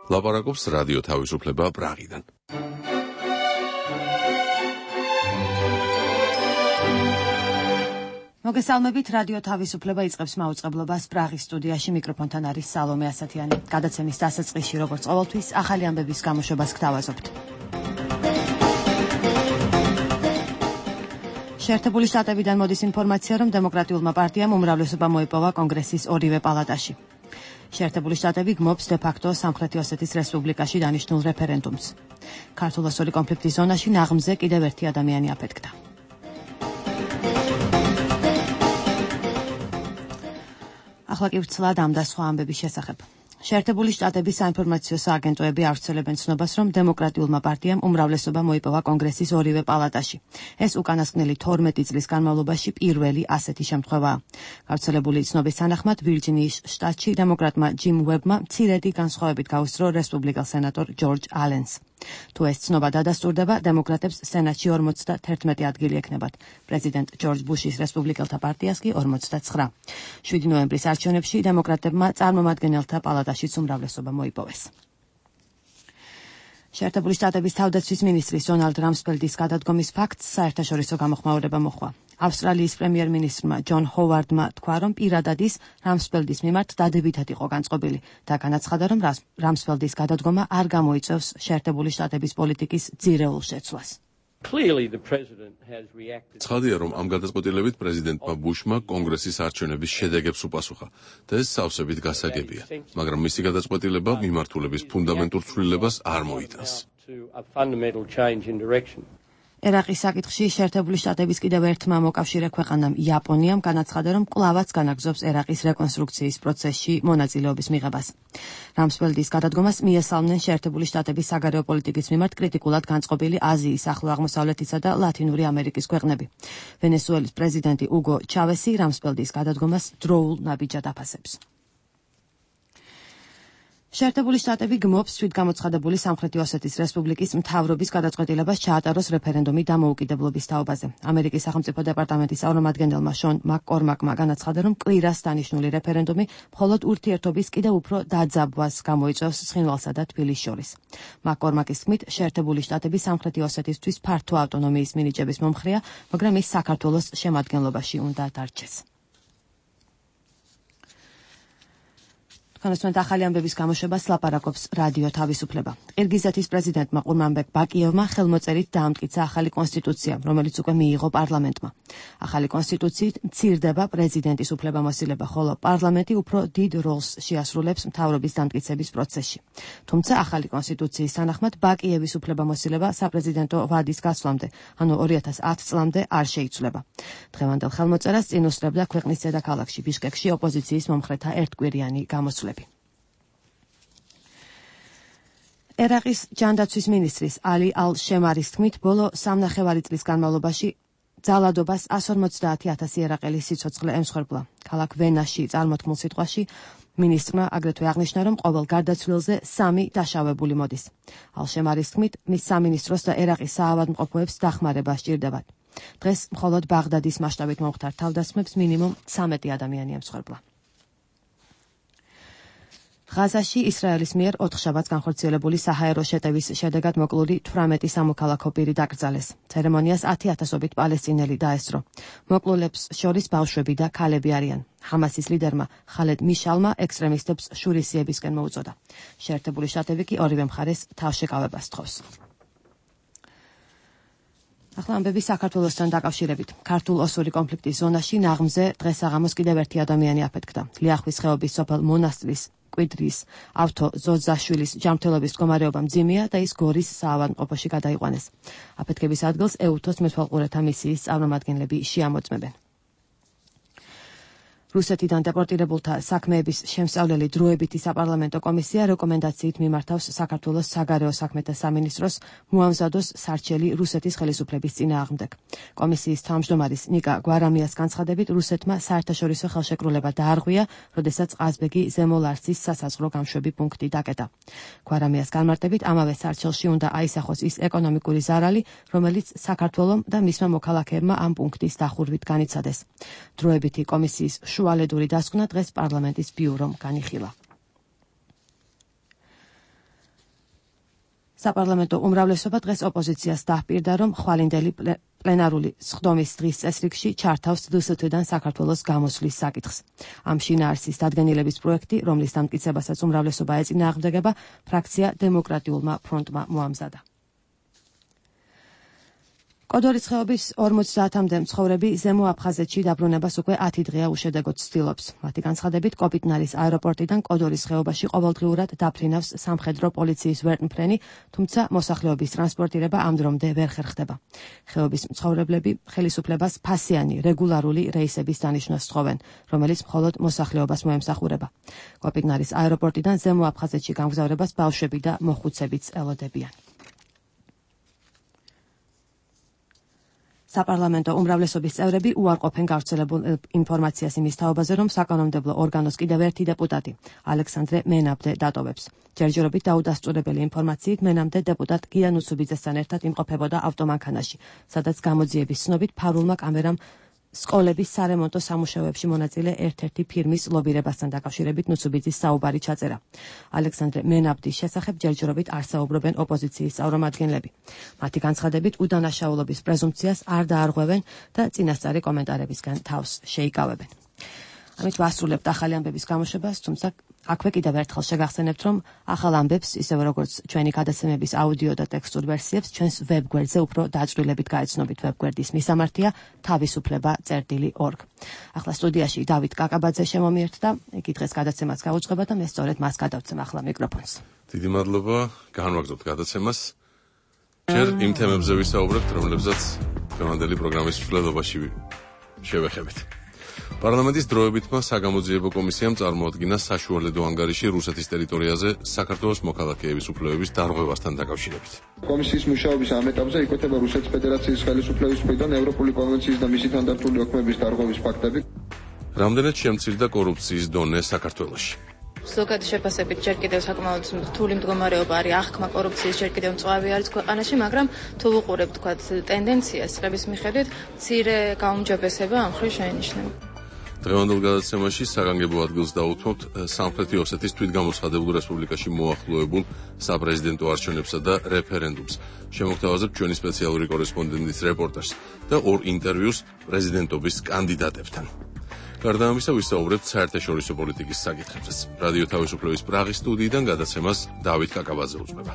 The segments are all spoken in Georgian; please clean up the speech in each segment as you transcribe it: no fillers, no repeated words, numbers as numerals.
ლაპარაკობს რადიო თავისუფლება პრაღიდან. მოგესალმებით, რადიო თავისუფლება იწყებს მაუწყებლობას პრაღის სტუდიაში, მიკროფონთან არის სალომე ასათიანი. გადაცემის დასაწყისში, როგორც ყოველთვის, ახალი ამბების გამოშვებას გთავაზობთ. შეერთებული შტატებიდან მოდის ინფორმაცია, რომ დემოკრატიულმა პარტიამ უმრავლესობა მოიპოვა კონგრესის ორივე პალატაში. შეერთებული შტატები გმობს დე-ფაქტო სამხრეთი ოსეთის რესპუბლიკაში დანიშნულ რეფერენდუმს. ქართულ-ოსური კონფლიქტის ზონაში ნაღმზე კიდევ ერთი ადამიანი აფეთქდა. ახლა კი ვცლად ამ და სხვა ამბების შესახებ. შეერთებული შტატების საინფორმაციო სააგენტოები ავრცელებენ ცნობას, რომ დემოკრატიულმა პარტიამ უმრავლესობა მოიპოვა კონგრესის ორივე პალატაში. ეს უკანასკნელი 12 წლის განმავლობაში პირველი ასეთი შემთხვევაა. გავრცელებული ცნობის თანახმად, ვირჯინიის შტატში დემოკრატმა ჯიმ უებმა მცირედი განსხვავებით გაუსწრო რესპუბლიკელ სენატორ ჯორჯ ალენს. თუ ეს ცნობა დადასტურდება, დემოკრატებს სენატში 51 ადგილი ექნებათ. პრეზიდენტ ჯორჯ ბუშის რესპუბლიკელთა პარტიას კი 49. 7 ნოემბრის არჩევნებში დემოკრატებმა წარმომადგენელთა პალატაშიც უმრავლესობა მოიპოვეს. შეერთებული შტატების თავდაცვის მინისტრის დონალდ რამსფელდის გადადგომის ფაქტს საერთაშორისო გამოხმაურება მოჰყვა. ავსტრალიის პრემიერ-მინისტრმა ჯონ ჰოვარდმა თქვა, რომ პირადად ის რამსფელდის მიმართ დადებითად იყო განწყობილი და განაცხადა, რომ რამსფელდის გადადგომა არ გამოიწვევს შეერთებული შტატების პოლიტიკის ძირეულ შეცვლას. ცხადია, რომ ამ გადაწყვეტილებით პრეზიდენტმა ბუშმა კონგრესის არჩევნების შედეგებს უპასუხა და ეს სავსებით გასაგებია, მაგრამ მისი გადაწყვეტილება მიმართულების ფუნდამენტურ ცვლილებას არ მოიტანს. ერაყის საკითხში შეერთებული შტატების კიდევ ერთმა მოკავშირე ქვეყანამ იაპონიამ განაცხადა, რომ კვლავაც განაგრძობს ერაყის რეკონსტრუქციის პროცესში მონაწილეობის მიღებას. რამსფელდის გადადგომას მიესალმნენ შეერთებული შტატების საგარეო პოლიტიკის მიმართ კრიტიკულად განწყობილი აზიის, ახლო აღმოსავლეთისა და ლათინური ამერიკის ქვეყნები. ვენესუელის პრეზიდენტი უგო ჩავესი რამსფელდის გადადგომას დროულ ნაბიჯად აფასებს. შეერთებული შტატები გმობს თვითგამოცხადებული სამხრეთი ოსეთის რესპუბლიკის მთავრობის გადაწყვეტილებას ჩაატაროს რეფერენდუმი დამოუკიდებლობის თაობაზე. ამერიკის სახელმწიფო დეპარტამენტის წარმომადგენელმა შონ მაკკორმაკმა განაცხადა, რომ კვირას დანიშნული რეფერენდუმი მხოლოდ ურთიერთობის კიდევ უფრო დაძაბვას გამოიწვევს ცხინვალსა და თბილისს შორის. მაკკორმაკის თქმით, შეერთებული შტატები სამხრეთი ოსეთისთვის ფართო ავტონომიის მინიჭების მომხრეა, მაგრამ ის საქართველოს შემადგენლობაში უნდა დარჩეს. განსვენთ ახალი ამბების გამოშვებას ლაპარაკობს რადიო თავისუფლება. ყირგიზეთის პრეზიდენტმა ყურმანბეკ ბაკიევმა ხელმოწერით დაამტკიცა ახალი კონსტიტუცია, რომელიც უკვე მიიღო პარლამენტმა. ახალი კონსტიტუციით მცირდება პრეზიდენტის უფლებამოსილება, ხოლო პარლამენტი უფრო დიდ როლს შეასრულებს მთავრობის დამტკიცების პროცესში. თუმცა ახალი კონსტიტუციის თანახმად ბაკიევის უფლებამოსილება საპრეზიდენტო ვადის გასვლამდე, ანუ 2010 წლამდე არ შეიცვლება. დღევანდელ ხელმოწერას წინ უსწრებდა ქვეყნის დედაქალაქში ბიშკეკში ოპოზიციის მომხრეთა ერთკვირიანი გამოსვლები. ერაყის ჯანდაცვის მინისტრის ალი ალ-შემარის თქმით, ბოლო 3,5 წლის განმავლობაში ძალადობას 150,000 ერაყელის სიცოცხლე ემსხვერპლა. ქალაქ ვენაში წარმოთქმულ სიტყვაში მინისტრმა აგრეთვე აღნიშნა, რომ ყოველ გარდაცვლილზე 3 დაშავებული მოდის. ალ-შემარის თქმით, მის სამინისტროს და ერაყის საავადმყოფოებს დახმარება სჭირდებათ. დღეს მხოლოდ ბაღდადის მასშტაბით მომხდარ თავდასხმებს მინიმუმ 13 ადამიანი ემსხვერპლა. ღაზაში ისრაელის მიერ 4 შაბათს განხორციელებული საჰაერო შეტევის შედეგად მოკლული 18 სამოქალაქო პირი დაკრძალეს. ცერემონიას 10,000-ობით პალესტინელი დაესწრო. მოკლულებს შორის ბავშვები და ქალები არიან. ჰამასის ლიდერმა ხალედ მიშალმა ექსტრემისტებს შურისიებისკენ მოუწოდა. შეერთებული შტატები კი ორივე მხარეს თავშეკავებას თხოვს. ახლა ამბები საქართველოსთან დაკავშირებით. ქართულ-ოსური კონფლიქტის ზონაში ნაღმზე დღესაღამოს კიდევ ერთი ადამიანი აფეთქდა. ლიახვის ხეობის სოფელ მონასტრის კვიდრის ავთო ზოძაშვილის ჯანმრთელობის მდგომარეობა მძიმეა და ის გორის საავადმყოფოში გადაიყვანეს. აფეთქების ადგილს ეუთოს მეთვალყურეთა მისიის წარმომადგენლები შეამოწმებენ. რუსეთიდან დეპორტირებულთა საქმეების შემსწავლელი დროებითი საპარლამენტო კომისია რეკომენდაციით მიმართავს საქართველოს საგარეო საქმეთა სამინისტროს მოამზადოს სარჩელი რუსეთის ხელისუფლების წინააღმდეგ. კომისიის თავმჯდომარის ნიკა გვარამიას განცხადებით, რუსეთმა საერთაშორისო ხელშეკრულება დაარღვია, როდესაც ყაზბეგი ზემო-ლარსის სასაზღვრო გამშვები პუნქტი დაკეტა. გვარამიას განმარტებით, ამავე სარჩელში უნდა აისახოს ის ეკონომიკური ზარალი, რომელიც საქართველომ და მისმა მოქალაქეებმა ამ პუნქტის დახურვით განიცადეს. დროებითი კომისიის შუალედური დასკვნა დღეს პარლამენტის ბიურომ განიხილა. საპარლამენტო უმრავლესობა დღეს ოპოზიციას დაჰპირდა, რომ ხვალინდელი პლენარული სხდომის დღის წესრიგში ჩართავს დსთ-დან საქართველოს გამოსვლის საკითხს. ამ შინაარსის დადგენილების პროექტი, რომლის დამტკიცებასაც უმრავლესობა ეწინააღმდეგება, ფრაქცია დემოკრატიულმა ფრონტმა მოამზადა. კოდორის ხეობის 50-მდე მცხოვრები ზემო აფხაზეთში დაბრუნებას უკვე 10 დღეა უშედეგოდ ცდილობს. მათი განცხადებით, კოპიტნარის აეროპორტიდან კოდორის ხეობაში ყოველდღიურად დაფრინავს სამხედრო პოლიციის ვერტმფრენი, თუმცა მოსახლეობის ტრანსპორტირება ამ დრომდე ვერ ხერხდება. ხეობის მცხოვრებლები ხელისუფლებას ფასიანი რეგულარული რეისების დანიშვნას სთხოვენ, რომელიც მხოლოდ მოსახლეობას მოემსახურება. კოპიტნარის აეროპორტიდან ზემო აფხაზეთში გამგზავრებას ბავშვები და მოხუცებიც ელოდებიან. საპარლამენტო უმრავლესობის წევრები უარყოფენ გავრცელებულ ინფორმაციას იმის თაობაზე, რომ საკანონმდებლო ორგანოს კიდევ ერთი დეპუტატი, ალექსანდრე მენაბდე დატოვებს. ჯერჯერობით დაუდასტურებელი ინფორმაციით მენაბდე დეპუტატ გია ნუცუბიძესთან ერთად იმყოფებოდა ავტომანქანაში, სადაც გამოძიების ცნობით ფარულმა კამერამ სკოლების სარემონტო სამუშაოებში მონაწილე ერთ-ერთი ფირმის ლობირებასთან დაკავშირებით ნუცუბიძის საუბარი ჩაწერა. ალექსანდრე მენაბდის შესახებ ჯერჯერობით არ საუბრობენ ოპოზიციის წარმომადგენლები. მათი განცხადებით, უდანაშაულობის პრეზუმპციას არ დაარღვევენ და წინასწარი კომენტარებისგან თავს შეიკავებენ. ამით ვასრულებთ ახალი ამბების გამოშვებას, თუმცა აქვე კიდევ ერთხელ შეგახსენებთ, რომ ახალ ამბებს, ისევე როგორც ჩვენი გადაცემების აუდიო და ტექსტურ ვერსიებს, ჩვენს ვებგვერდზე უფრო დაწვრილებით გაეცნობით. ვებგვერდის მისამართია თავისუფლება.org. ახლა სტუდიაში დავით კაკაბაძე შემომიერთა, იგი დღეს გადაცემას გაუძღვება და მე სწორედ მას გადავცემ ახლა მიკროფონს. დიდი მადლობა, განვაგრძობთ გადაცემას. ჯერ იმ თემებზე ვისაუბრებთ, რომლებზეც დღევანდელი პროგრამის მსვლელობაში შევეხებით. პარლამენტის დროებითმა საგამოძიებო კომისიამ წარმოადგინა საშუალედო ანგარიში რუსეთის ტერიტორიაზე საქართველოს მოქალაქეების უფლებების დარღვევასთან დაკავშირებით. კომისიის მუშაობის ამ ეტაპზე იკვეთება რუსეთის ფედერაციის ხელისუფლების მხრიდან ევროპული კონვენციის და მისი თანდართული ოქმების დარღვევის ფაქტები. რამდენად შემცირდა კორუფციის დონე საქართველოში? ზოგადი შეფასებით ჯერ კიდევ საკმაოდ რთული მდგომარეობა არის, აღქმა კორუფციის ჯერ კიდევ მწვავე არის ქვეყანაში, მაგრამ თუ ვუყურებთ თქვათ ტენდენციას წლების მიხედვით, მცირე გაუმჯობესება ამ მხრივ შეინიშნება. დღევანდელ გადაცემაში საგანგებო ადგილს დაუთმობთ სამხრეთი ოსეთის თვითგამოცხადებულ რესპუბლიკაში მოახლოებულ საპრეზიდენტო არჩევნებსა და რეფერენდუმს. შემოგთავაზებთ ჩვენი სპეციალური კორესპონდენტის რეპორტაჟს და ორ ინტერვიუს პრეზიდენტობის კანდიდატებთან. გარდა ამისა ვისაუბრებთ საერთაშორისო პოლიტიკის საკითხებზეც. რადიო თავისუფლების პრაღის სტუდიიდან გადაცემას დავით კაკაბაძე უძღვება.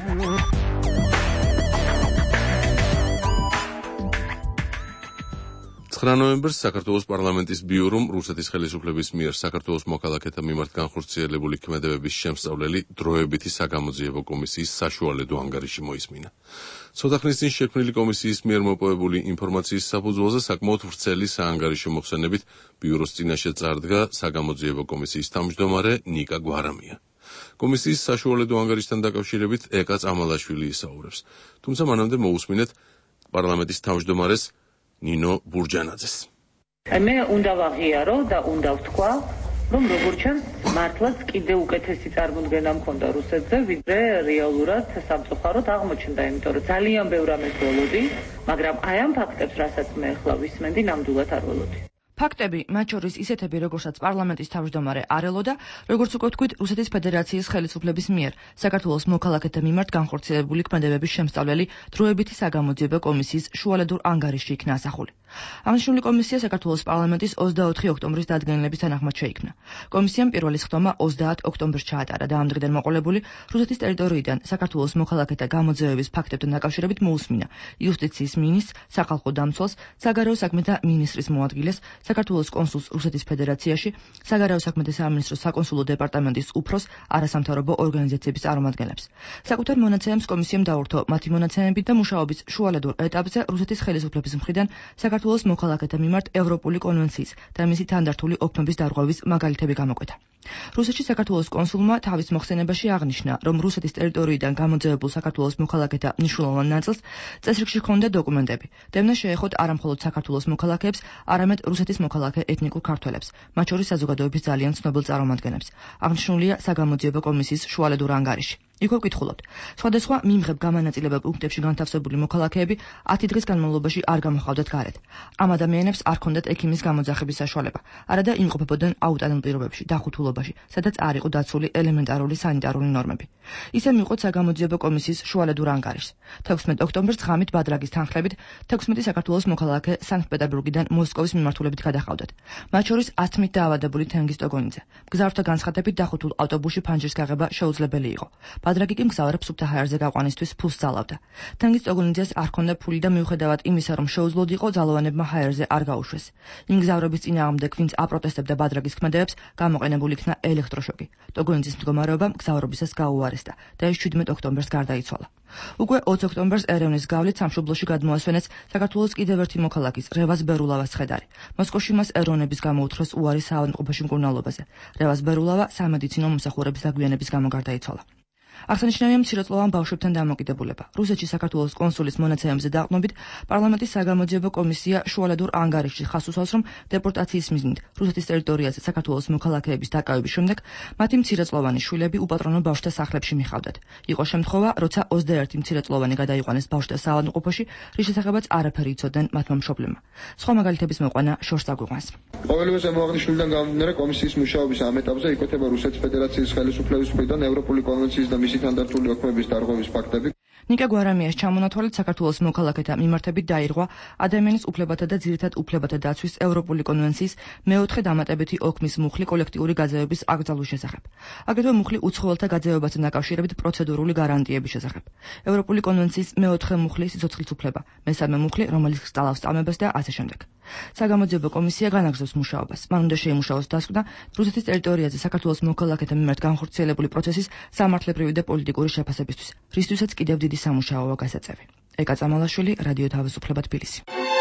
9 ნოემბერს საქართველოს პარლამენტის ბიურომ რუსეთის ხელისუფლების მიერ საქართველოს მოქალაქეთა მიმართ განხორციელებული ქმედებების შემსწავლელი დროებითი საგამოძიებო კომისიის საშუალედო ანგარიში მოისმინა. ცოტა ხნის წინ შექმნილი კომისიის მიერ მოპოვებული ინფორმაციის საფუძველზე საკმაოდ ვრცელი საანგარიშო მოხსენებით ბიუროს წინაშე წარდგა საგამოძიებო კომისიის თავმჯდომარე ნიკა გვარამია. კომისიის საშუალედო ანგარიშთან დაკავშირებით ეკა წამალაშვილი ისაუბრებს, თუმცა მანამდე მოусმინეთ პარლამენტის თავმჯდომარეს ნინო ბურჯანაძეს. მე უნდა ვაღიარო და უნდა ვთქვა, რომ როგორც ჩანს, მართლაც კიდევ უკეთესი წარმოდგენა მქონდა რუსეთზე, ვიდრე რეალურად სამწუხაროდ აღმოჩნდა, იმიტომ რომ ძალიან ბევრ ამას ველოდი, მაგრამ აი ამ ფაქტებს, რასაც მე ახლა ვისმენდი, ნამდვილად არ ველოდი. ფაქტები, მათ შორის ისეთები, როგორცაც პარლამენტის თავმჯდომარე არ ელოდა, როგორც უკვე ვთქვით, რუსეთის ფედერაციის ხელისუფლების მიერ საქართველოს მოქალაქეთა მიმართ განხორციელებული ქმედებების შემსწავლელი დროებითი საგამოძიებო კომისიის შუალედურ ანგარიში იქნა ასახული. აღნიშნული კომისია საქართველოს პარლამენტის 24 ოქტომბრის დადგენილების თანახმად შეიქმნა. კომისიამ პირველი სხდომა 30 ოქტომბერს ჩაატარა და ამ დღიდან მოყოლებული რუსეთის ტერიტორიიდან საქართველოს მოქალაქეთა გამოძიების ფაქტებთან დაკავშირებით მოусმინა იუსტიციის მინისტრს, სახალხო დამცველს, საგარეო საქმეთა მინისტრის მოადგილეს, საქართველოს კონსულს რუსეთის ფედერაციაში, საგარეო საქმეთა სამინისტროს საკონსულო დეპარტამენტის უფროს, არასამთავრობო ორგანიზაციების წარმომადგენლებს. საკუთარ მონაცემებს კომისიამ დაურთო მათი მონაცემებით და მუშაობის შუალედურ ეტაპზე რუსეთის ხელისუფლების მხრიდან საქართველოს მოქალაქეთა მიმართ ევროპული კონვენციის და მისი თანდართული ოქმების დარღვევის მაგალითები გამოკვეთა. რუსეთში საქართველოს კონსულმა თავის მოხსენებაში აღნიშნა, რომ რუსეთის ტერიტორიიდან გამოძიებულ საქართველოს მოქალაქეთა მნიშვნელოვან ნაწილს წესრიგში ჰქონდა დოკუმენტები. დევნა შეეხოთ არა მხოლოდ საქართველოს მოქალაქეებს, არამედ რუსეთის მოქალაქე ეთნიკურ ქართველებს, მათ შორის საზოგადოების ძალიან ცნობილ წარმომადგენლებს. აღნიშნულია საგამოძიებო კომისიის შუალედურ ანგარიში. იქ ვკითხულობთ. სხვადასხვა მიმღებ გამანაწილება პუნქტებში განთავსებული მოქალაქეები 10 დღის განმავლობაში არ გამოჰყავდათ გარეთ. ამ ადამიანებს არ ჰქონდათ ექიმის გამოძახების საშუალება, არადა იმყოფებოდნენ აუტანელ პირობებში, დახუთულობაში, სადაც არ იყო დაცული ელემენტარული სანიტარული ნორმები. ისე მიიღოთ საგამოძიებო კომისიის შუალედურ ანგარიშს. 16 ოქტომბერს ღამით ბადრაგის თანხლებით 16 საქართველოს მოქალაქე სანქტ-პეტერბურგიდან მოსკოვის მიმართულებით გადაჰყავდათ. მათ შორის 10-მით დაავადებული თენგიზ ტოგონიძე. მგზავრთა განცხადებით დახუთულ ავტობუსში ფანჯრის გაღება შეუძლებელი იყო. ბადრაგი კი მგზავრებს სუფთა ჰაერზე გაყვანისთვის ფულს ძალავდა. თენგიზ ტოგონიძეს არ ჰქონდა ფული და მიუხედავად იმისა, რომ შეუძლოდიყო ძალოვანებმა ჰაერზე არ გაუშვეს. იმ მგზავრების წინააღმდეგ, ვინც აპროტესტებდა ბადრაგის ქმედებებს, გამოყენებული იქნა ელექტროშოკი. ტოგონიძის მდგომარეობა მგზავრობისას გაუარესდა და ის 17 ოქტომბერს გარდაიცვალა. უკვე 20 ოქტომბერს ერევნის გავლით სამშობლოში გადმოასვენეს საქართველოს კიდევ ერთი მოქალაქის, რევაზ ბერულავას ხედარი. მოსკოვში მას ეროვნების გამოუთხრეს უარი საავადმყოფოში მკურნალობაზე. რევაზ ბერულავა სამედიცინო მომსახურების დაგვიანების გამო გარდაიცვალა. აღსანიშნავია მცირეწლოვან ბავშვებთან დამოკიდებულება. რუსეთში საქართველოს კონსულის მონაცემებზე დაყრდნობით, პარლამენტის საგამოძიებო კომისია შუალედურ ანგარიშში ხაზს უსვამს, რომ დეპორტაციის მიზნით რუსეთის ტერიტორიაზე საქართველოს მოქალაქეების დაკავების შემდეგ მათი მცირეწლოვანი შვილები უპატრონო ბავშვთა სახლებში მიხავდათ. იყო შემთხვევა, როცა 21 მცირეწლოვანი გადაიყვანეს ბავშვთა საავადმყოფოში, რის შესახებაც არაფერი იცოდნენ მათმა მშობლებმა. სხვა მაგალითების მოყვანა შორს აგვიყვანს. ყოველივე ზემოაღნიშნულიდან გამომდინარე, კომისიის მუშაობის ამ ეტაპზე იკვეთება რუსეთის ფედერაციის ხელისუფლების მხრიდან ევროპული კონვენციის და მისი თანდართული ოქმების დარღვევის ფაქტები. ნიკა გვარამიას ჩამონათვალით საქართველოს მოქალაქეთა მიმართებით დაირღვა ადამიანის უფლებათა და ძირითად უფლებათა დაცვის ევროპული კონვენციის მეოთხე დამატებითი ოქმის მუხლი კოლექტიური გაძევების აკრძალვის შესახებ. აგრეთვე მუხლი უცხოელთა გაძევებასთან დაკავშირებით პროცედურული გარანტიების შესახებ. ევროპული კონვენციის მეოთხე მუხლი სიცოცხლის უფლება, მესამე მუხლი, რომელიც სწავლავს წამებას და ასე შემდეგ. საგამოძიებო კომისია განაგრძობს მუშაობას. მან უნდა შეიმუშაოს დასკვნა რუსეთის ტერიტორიაზე საქართველოს მოქალაქეთა მიმართ განხორციელებული პროცესის სამართლებრივი და პოლიტიკური შეფასებისთვის, რისთვისაც კიდევ დიდი სამუშაოა გასაწევი. ეკა წამალაშვილი, რადიო თავისუფლება თბილისი.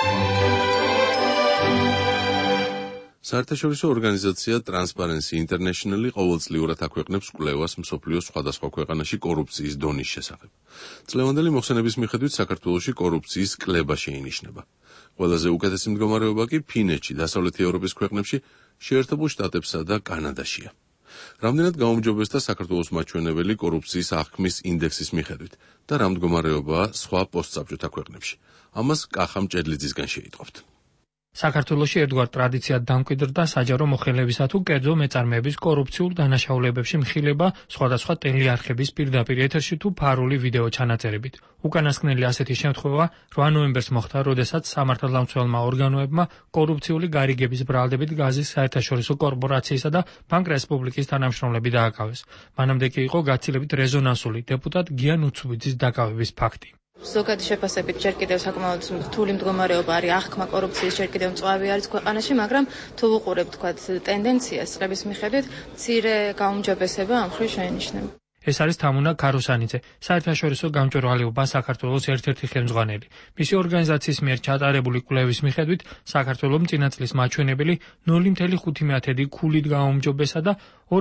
საერთაშორისო ორგანიზაცია Transparency International ყოველწლიურად აქვეყნებს კვლევას მსოფლიოს სხვადასხვა ქვეყანაში კორუფციის დონის შესახებ. წლევანდელი მოხსენების მიხედვით საქართველოში კორუფციის კლება შეინიშნება. ყველაზე უკეთესი მდგომარეობა კი ფინეთში, დასავლეთი ევროპის ქვეყნებში, შეერთებულ შტატებსა და კანადაშია. რამდენად გაუმჯობესდა საქართველოს მაჩვენებელი კორუფციის აღქმის ინდექსის მიხედვით და რა მდგომარეობაა სხვა პოსტსაბჭოთა ქვეყნებში. ამას კახა მჭედლიძისგან შეიტყობთ. საქართველოში ერთგვარ ტრადიციად დამკვიდრდა საჯარო მოხელებისა თუ კერძო მეწარმეების კორუფციულ დანაშაულებებში მხილება სხვადასხვა ტელეარხების პირდაპირ ეთერში თუ ფარული ვიდეო ჩანაწერებით. უკანასკნელი ასეთი შემთხვევა 8 ნოემბერს მოხდა, როდესაც სამართალდამცველმა ორგანოებმა კორუფციული გარიგების ბრალდებით გაზის საერთაშორისო კორპორაციისა და ბანკ რესპუბლიკის თანამშრომლები დააკავეს. მანამდე კი იყო გაცილებით რეზონანსული დეპუტატ გიან უცუბიძის დაკავების ფაქტი. ზოგადი შეფასებით ჯერ კიდევ საკმაოდ რთული მდგომარეობა არის, აღქმა კორუფციის ჯერ კიდევ მწვავე არის ქვეყანაში, მაგრამ თუ ვუყურებთ თქვათ ტენდენციას წლების მიხედვით, მცირე გაუმჯობესება ამ მხრივ შეინიშნება. ეს არის თამუნა ქარუსანიძე, საერთაშორისო გამჭვირვალეობა საქართველოს ერთ-ერთი ხელმძღვანელი. მისი ორგანიზაციის მიერ ჩატარებული კვლევის მიხედვით, საქართველოს წინა წლის მაჩვენებელი 0.5 ქულით გაუმჯობესა და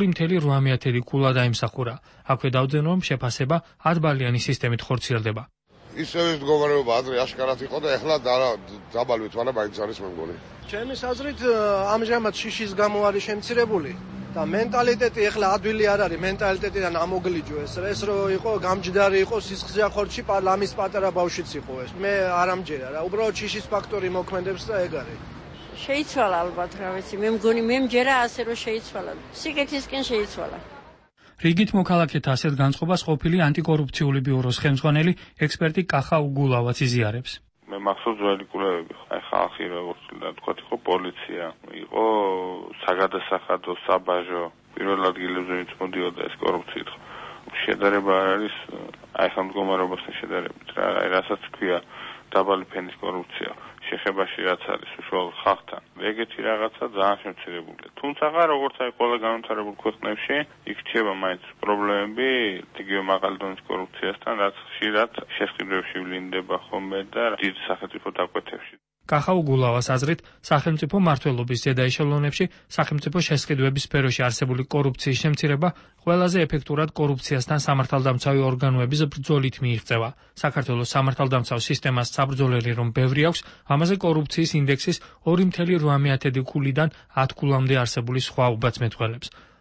2.8 ქულა დაიმსახურა. აქვე დავძენ, რომ შეფასება 10 ბალიანი სისტემით ხორციელდება. ისევე მდგომარეობა ადრე აშკარად იყო და ეხლა დაბალი ვითვალა მაინც არის მე მგონი. ჩემის აზრით ამჟამად შიშის გამო არის შემცირებული და მენტალიტეტი ეხლა ადვილი არ არის, მენტალიტეტიდან ამოგლიჯო ეს რო იყო გამჯდარი იყო სისხლზე ხორცში ლამის პატარა ბავშვიც იყო ეს. მე არ ამჯერა რა, უბრალოდ შიშის ფაქტორი მოქმედებს და ეგ არის. შეიცვალა ალბათ რა ვიცი, მე მგონი მე მჯერა ასე რომ შეიცვალა. სიკეთისკენ შეიცვალა. რიგით მოქალაქეთა ასეთ განწყობას ყოფილი ანტიკორუფციული ბიუროს ხელმძღვანელი ექსპერტი კახა უგულავაც იზიარებს. მე მახსოვს ძველი კვლევები, აი ხალხი როგორც თქვა იყო პოლიცია, იყო საგადასახადო, საბაჟო, პირველ ადგილებზე ვინც მოდიოდა ეს კორუფციით. შედარება არ არის აი ხან მდგომარეობასთან შედარებით რა, აი რასაც ქვია დაბალი ფენის კორუფცია. შეხებაში რაც არის უშუალოდ ხალხთან. ეგეთი რაღაცა ძალიან შემცირებულია. თუმცა როგორც აი ყველა განვითარებულ ქვეყნებში, იქ რჩება მაინც პრობლემები, იგივე მაღალი დონის კორუფციასთან, რაც ხშირად შესყიდვებში ვლინდება ხოლმე და დიდ სახელმწიფო დაკვეთებში. კახა უგულავას აზრით, სახელმწიფო მმართველობის ზედა ეშელონებში სახელმწიფო შესყიდვების სფეროში არსებული კორუფციის შემცირება ყველაზე ეფექტურად კორუფციასთან სამართალდამცავი ორგანოების ბრძოლით მიიღწევა. საქართველოს სამართალდამცავ სისტემას საბრძოლელი რომ ბევრი აქვს, ამაზე კორუფციის ინდექსის 2.8 ქულიდან 10 ქულამდე არსებული სხვა უბაც მეტყველებს.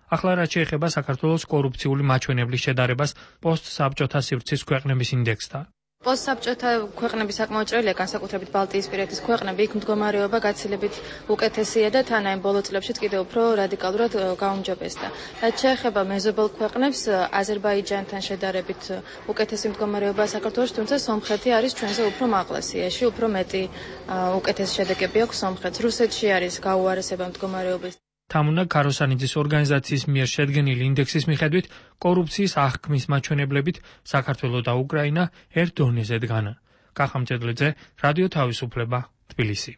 ახლა რაც შეეხება საქართველოს კორუფციული მაჩვენებლის შედარებას პოსტსაბჭოთა სივრცის ქვეყნების ინდექსთან. პოსტსაბჭოთა ქვეყნების საკმაოდ ჭრელია, განსაკუთრებით ბალტიისპირეთის ქვეყნები, იქ მდგომარეობა გაცილებით უკეთესია და თან აი ბოლო წლებშიც კიდევ უფრო რადიკალურად გაუმჯობესდა. რაც შეეხება მეზობელ ქვეყნებს, აზერბაიჯანთან შედარებით უკეთესი მდგომარეობაა საქართველოში, თუმცა სომხეთი არის ჩვენზე უფრო მაღლა სიაში, უფრო მეტი უკეთესი შედეგები აქვს სომხეთს. რუსეთში არის გაუარესება მდგომარეობის. თამუნა ქაროსანიძის ორგანიზაციის მიერ შედგენილი ინდექსის მიხედვით კორუფციის აღქმის მაჩვენებლებით საქართველო და უკრაინა ერთ დონეზე დგანან. კახამჭედლიძე, რადიო თავისუფლება, თბილისი.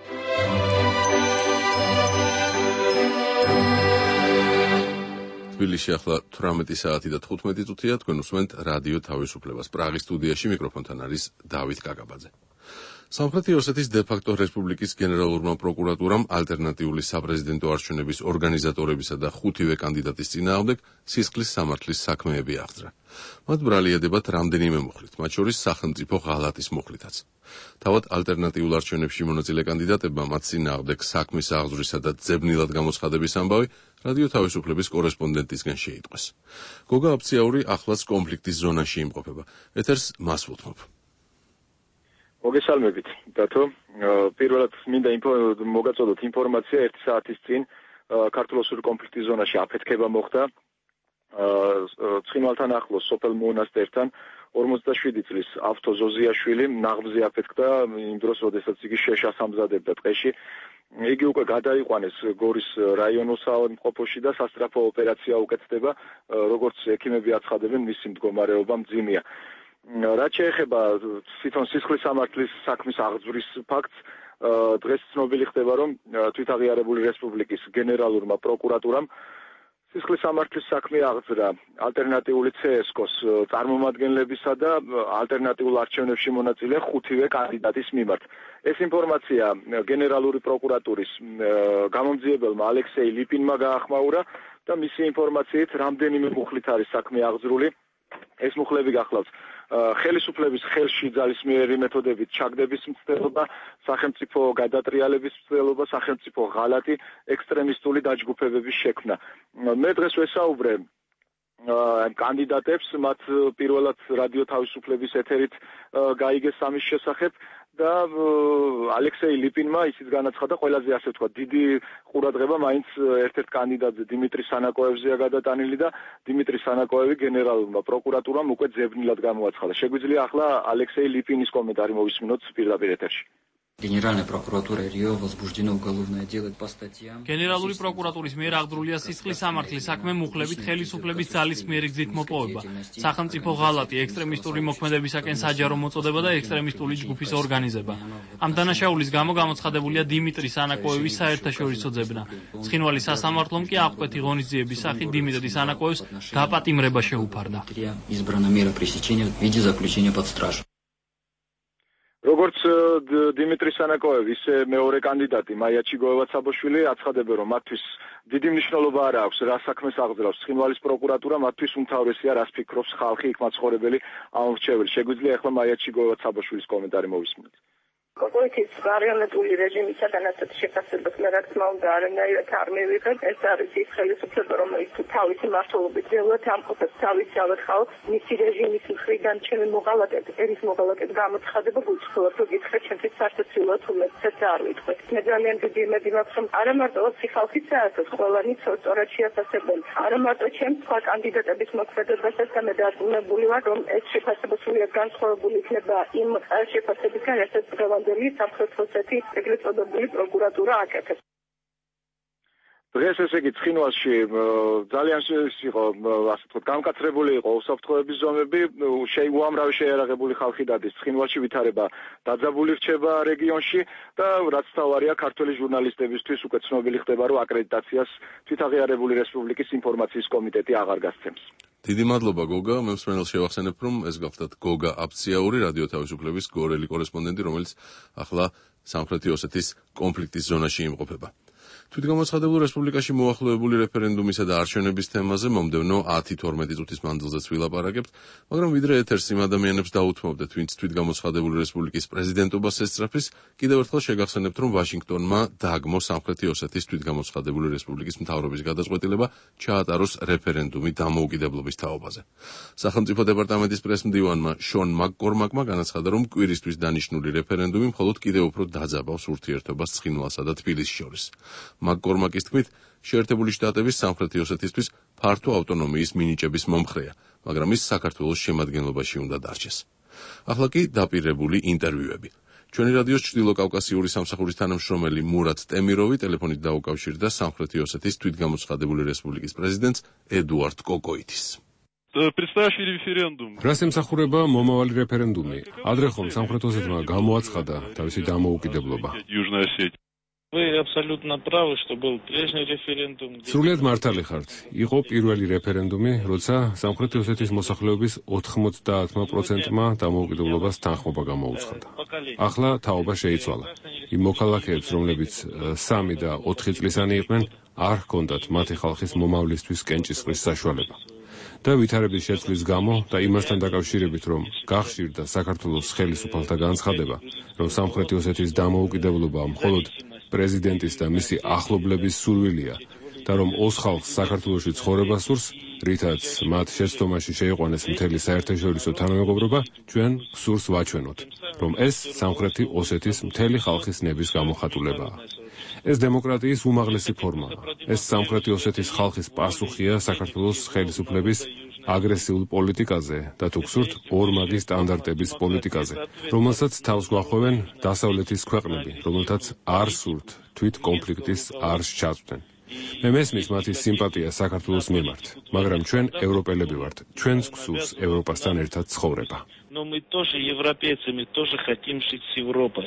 თბილისში ახლა 18 საათი და 15 წუთია, თქვენ უსმენთ რადიო თავისუფლებას. პრაღის სტუდიაში მიკროფონთან არის დავით კაკაბაძე. სამხრეთი ოსეთის დე-ფაქტო რესპუბლიკის გენერალურმა პროკურატურამ ალტერნატიული საპრეზიდენტო არჩევნების ორგანიზატორებისა და 5-ვე კანდიდატის წინააღმდეგ სისხლის სამართლის საქმეები აღძრა. მათ ბრალი ედებათ რამდენიმე მუხლით, მათ შორის სახელმწიფო ღალატის მუხლითაც. თავად ალტერნატიულ არჩევნებში მონაწილე კანდიდატებმა მათ წინააღმდეგ საქმის აღძვრისა და ძებნილად გამოცხადების ამბავი რადიო თავისუფლების კორესპონდენტისგან შეიტყვეს. გოგა აფციაური ახლაც კონფლიქტის ზონაში იმყოფება. ეთერს მას ვუთმობ. მოგესალმებით, დათო. პირველად მინდა მოგაწოდოთ ინფორმაცია 1 საათის წინ ქართულ-ოსური კონფლიქტის ზონაში აფეთქება მოხდა. ცხინვალთან ახლოს სოფელ მონასტერთან 47 წლის ავთო ზოზიაშვილი ნაღმზე აფეთქდა იმ დროს, როდესაც იგი შეშას ამზადებდა ტყეში. იგი უკვე გადაიყვანეს გორის რაიონულ საავადმყოფოში და სასწრაფო ოპერაცია უკეთდება, როგორც ექიმები აცხადებენ, მისი მდგომარეობა მძიმეა. რაც შეეხება თვითონ სისხლის სამართლის საქმის აღძვრის ფაქტს, დღეს ცნობილი ხდება, რომ თვითაღიარებული რესპუბლიკის გენერალურმა პროკურატურამ სისხლის სამართლის საქმე აღძრა ალტერნატიული CSKO-ს წარმომადგენლებისა და ალტერნატიულ არჩევნებში მონაწილე 5-ვე კანდიდატის მიმართ. ეს ინფორმაცია გენერალური პროკურატურის გამომძიებელმა ალექსეი ლიპინმა გაახმაურა და მისი ინფორმაციით რამდენიმე მუხლით არის საქმე აღძრული. ეს მუხლები გახლავს ხელისუფლების ხელში ძალისმიერი მეთოდებით ჩაგდების მცდელობა, სახელმწიფო გადატრიალების მცდელობა, სახელმწიფო ღალატი, ექსტრემისტული დაჯგუფებების შექმნა. მე დღეს ვესაუბრე კანდიდატებს, მათ პირველად რადიო თავისუფლების ეთერით გაიგეს ამის შესახებ და ალექსეი ლიპინმა ისიც განაცხადა, ყველაზე ასე ვთქვა, დიდი ყურადღება მაინც ერთ-ერთ კანდიდატზე დიმიტრი სანაკოევზეა გადატანილი და დიმიტრი სანაკოევი გენერალურმა პროკურატურამ უკვე ძებნილად გამოაცხადა. შეგვიძლია ახლა ალექსეი ლიპინის კომენტარი მოვისმინოთ პირდაპირ ეთერში. Генеральная прокуратура РИО возбуждено уголовное дело по статьям. Გენერალური პროკურატურის მიერ აღძრულია სისხლის სამართლის საქმე მუხლებით ხელისუფლების ძალისმიერი გზით მოპოვება, სახელმწიფო ღალატი, ექსტრემისტული მოქმედებისაკენ საჯარო მოწოდება და ექსტრემისტული ჯგუფის ორგანიზება. ამ დანაშაულის გამო გამოცხადებულია დიმიტრი სანაკოევის საერთაშორისო ძებნა. ცხინვალის სასამართლომ კი აღკვეთი ღონისძიების სახით დიმიტრი სანაკოევს დაპატიმრება შეუფარდა. Избрана мера пресечения в виде заключения под стражу. როგორც დიმიტრი სანაკოევი, ისე მეორე კანდიდატი მაია ჩიგოევა-ცაბოშვილი აცხადებენ, რომ მათთვის დიდი მნიშვნელობა არ აქვს, რა საქმეს აღძრავს ცხინვალის პროკურატურა, მათთვის უმთავრესია, რას ფიქრობს ხალხი, იქ მაცხოვრებელი ამორჩეველი. შეგვიძლია ახლა მაია ჩიგოევა-ცაბოშვილის კომენტარი მოვისმინოთ. კოკვეთის მარიონეტული რეჟიმისა და ასეთ შეფასებას მე რა თქმა უნდა არანაირად არ მივიღებ. ეს არის ის ხელისუფლება, რომელიც თავისი მართლობით ძელად ამყოფებს თავისავად ხალხს. მისი რეჟიმის მხრიდან ჩემი მოღალატედ, ერის მოღალატედ გამოცხადება გულწრფელად რო გითხრათ, ჩემთვის საერთოდ თუ მეც არ ვიტყვით. მე ძალიან დიდი იმედი მაქვს, რომ არა მარტო 20 ხალხის საერთოდ ყველანი სწორად შეაფასებენ. არა მარტო ჩემს სხვა კანდიდატების მოქმედებასაც და მე დარწმუნებული ვარ, რომ ეს შეფასება სრულიად განსხვავებული იქნება იმ შეფასებისგან, რასაც სამხრეთ ოსეთის ეგრეთ წოდებული პროკურატურა აკეთებს. დღეს ესე იგი ცხინვალში ძალიან იყო, ასე ვთქვათ, გამკაცრებული იყო უსაფრთხოების ზომები, უამრავი შეიარაღებული ხალხი დადის ცხინვალში, ვითარება დაძაბული რჩება რეგიონში და რაც თავარია ქართველი ჟურნალისტებისთვის უკვე ცნობილი ხდება, რომ აკრედიტაციას თვითაღიარებული რესპუბლიკის ინფორმაციის კომიტეტი აღარ გასცემს. დიდი მადლობა გოგა, მე მსმენელს შევახსენებ, რომ ეს გახლდათ გოგა აფციაური რადიო თავისუფლების გორელი კორესპონდენტი, რომელიც ახლა სამხრეთი ოსეთის კონფლიქტის ზონაში იმყოფება. თვითგამოცხადებულ რესპუბლიკაში მოახლოებული რეფერენდუმისა და არჩევნების თემაზე მომდევნო 10-12 წუთის მანძილზეც ვილაპარაკებთ, მაგრამ ვიდრე ეთერს იმ ადამიანებს დაუთმობდეთ, ვინც თვითგამოცხადებული რესპუბლიკის პრეზიდენტობას ესწრაფის, კიდევ ერთხელ შეგახსენებთ, რომ ვაშინგტონმა დააგმო სამხრეთი ოსეთის თვითგამოცხადებული რესპუბლიკის მთავრობის გადაწყვეტილება ჩაატაროს რეფერენდუმი დამოუკიდებლობის თაობაზე. სახელმწიფო დეპარტამენტის პრესმდივანმა შონ მაკკორმაკმა განაცხადა, რომ კვირისთვის დანიშნული რეფერენდუმი მხოლოდ კიდევ უფრო დაძაბავს ურთიერთობას ცხინვალსა და თბილისს შორის. მაკკორმაკის თქმით, შეერთებული შტატების სამხრეთი ოსეთისთვის ფართო ავტონომიის მინიჭების მომხრეა, მაგრამ ის საქართველოს შემადგენლობაში უნდა დარჩეს. ახლა კი დაპირებული ინტერვიუები. ჩვენი რადიოს ჩრდილოკავკასიური სამსახურის თანამშრომელი მურატ ტემიროვი ტელეფონით დაუკავშირდა სამხრეთი ოსეთის თვითგამოცხადებული რესპუბლიკის პრეზიდენტს ედუარდ კოკოიტის. Предстоящий референдум. Რას ემსახურება მომავალი რეფერენდუმი? Ადრე ხომ სამხრეთ ოსეთმა გამოაცხადა თავისი დამოუკიდებლობა. Вы абсолютно правы, что был прежний референдум. Სრულიად მართალი ხართ. იყო პირველი რეფერენდუმი, როცა სამხრეთი ოსეთის მოსახლეობის 90%-მა დამოუკიდებლობას თანხმობა გამოუცხადა. ახლა თაობა შეიცვალა. იმ მოქალაქეებს, რომლებიც 3 და 4 წლისანი იყვნენ, არ ჰქონდათ მათი ხალხის მომავლისთვის კენჭისყრის საშუალება. და ვითარების შეცვლის გამო და იმასთან დაკავშირებით, რომ გახშირდა საქართველოს ხელისუფალთა განცხადება, რომ სამხრეთი ოსეთის დამოუკიდებლობა მხოლოდ პრეზიდენტის და მისი ახლობლების სურვილია და რომ ოს ხალხს საქართველოში ცხოვრება სურს, რითაც მათ შეცდომაში შეიყვანეს მთელი საერთაშორისო თანამეგობრობა, ჩვენ გსურს ვაჩვენოთ, რომ ეს სამხრეთი ოსეთის მთელი ხალხის ნების გამოხატულებაა. ეს დემოკრატიის უმაღლესი ფორმაა. ეს სამხრეთი ოსეთის ხალხის პასუხია საქართველოს ხელისუფლების აგრესიულ პოლიტიკაზე და თუ გსურთ ორმაგი სტანდარტების პოლიტიკაზე, რომელსაც თავს გვახვევენ დასავლეთის ქვეყნები, რომელთაც არ სურთ თვით კონფლიქტის არს ჩაწვდნენ. მე მესმის მათი სიმპათია საქართველოს მიმართ, მაგრამ ჩვენ ევროპელები ვართ, ჩვენს გსურს ევროპასთან ერთად ცხოვრება. Но мы тоже европейцы, мы тоже хотим жить с Европой.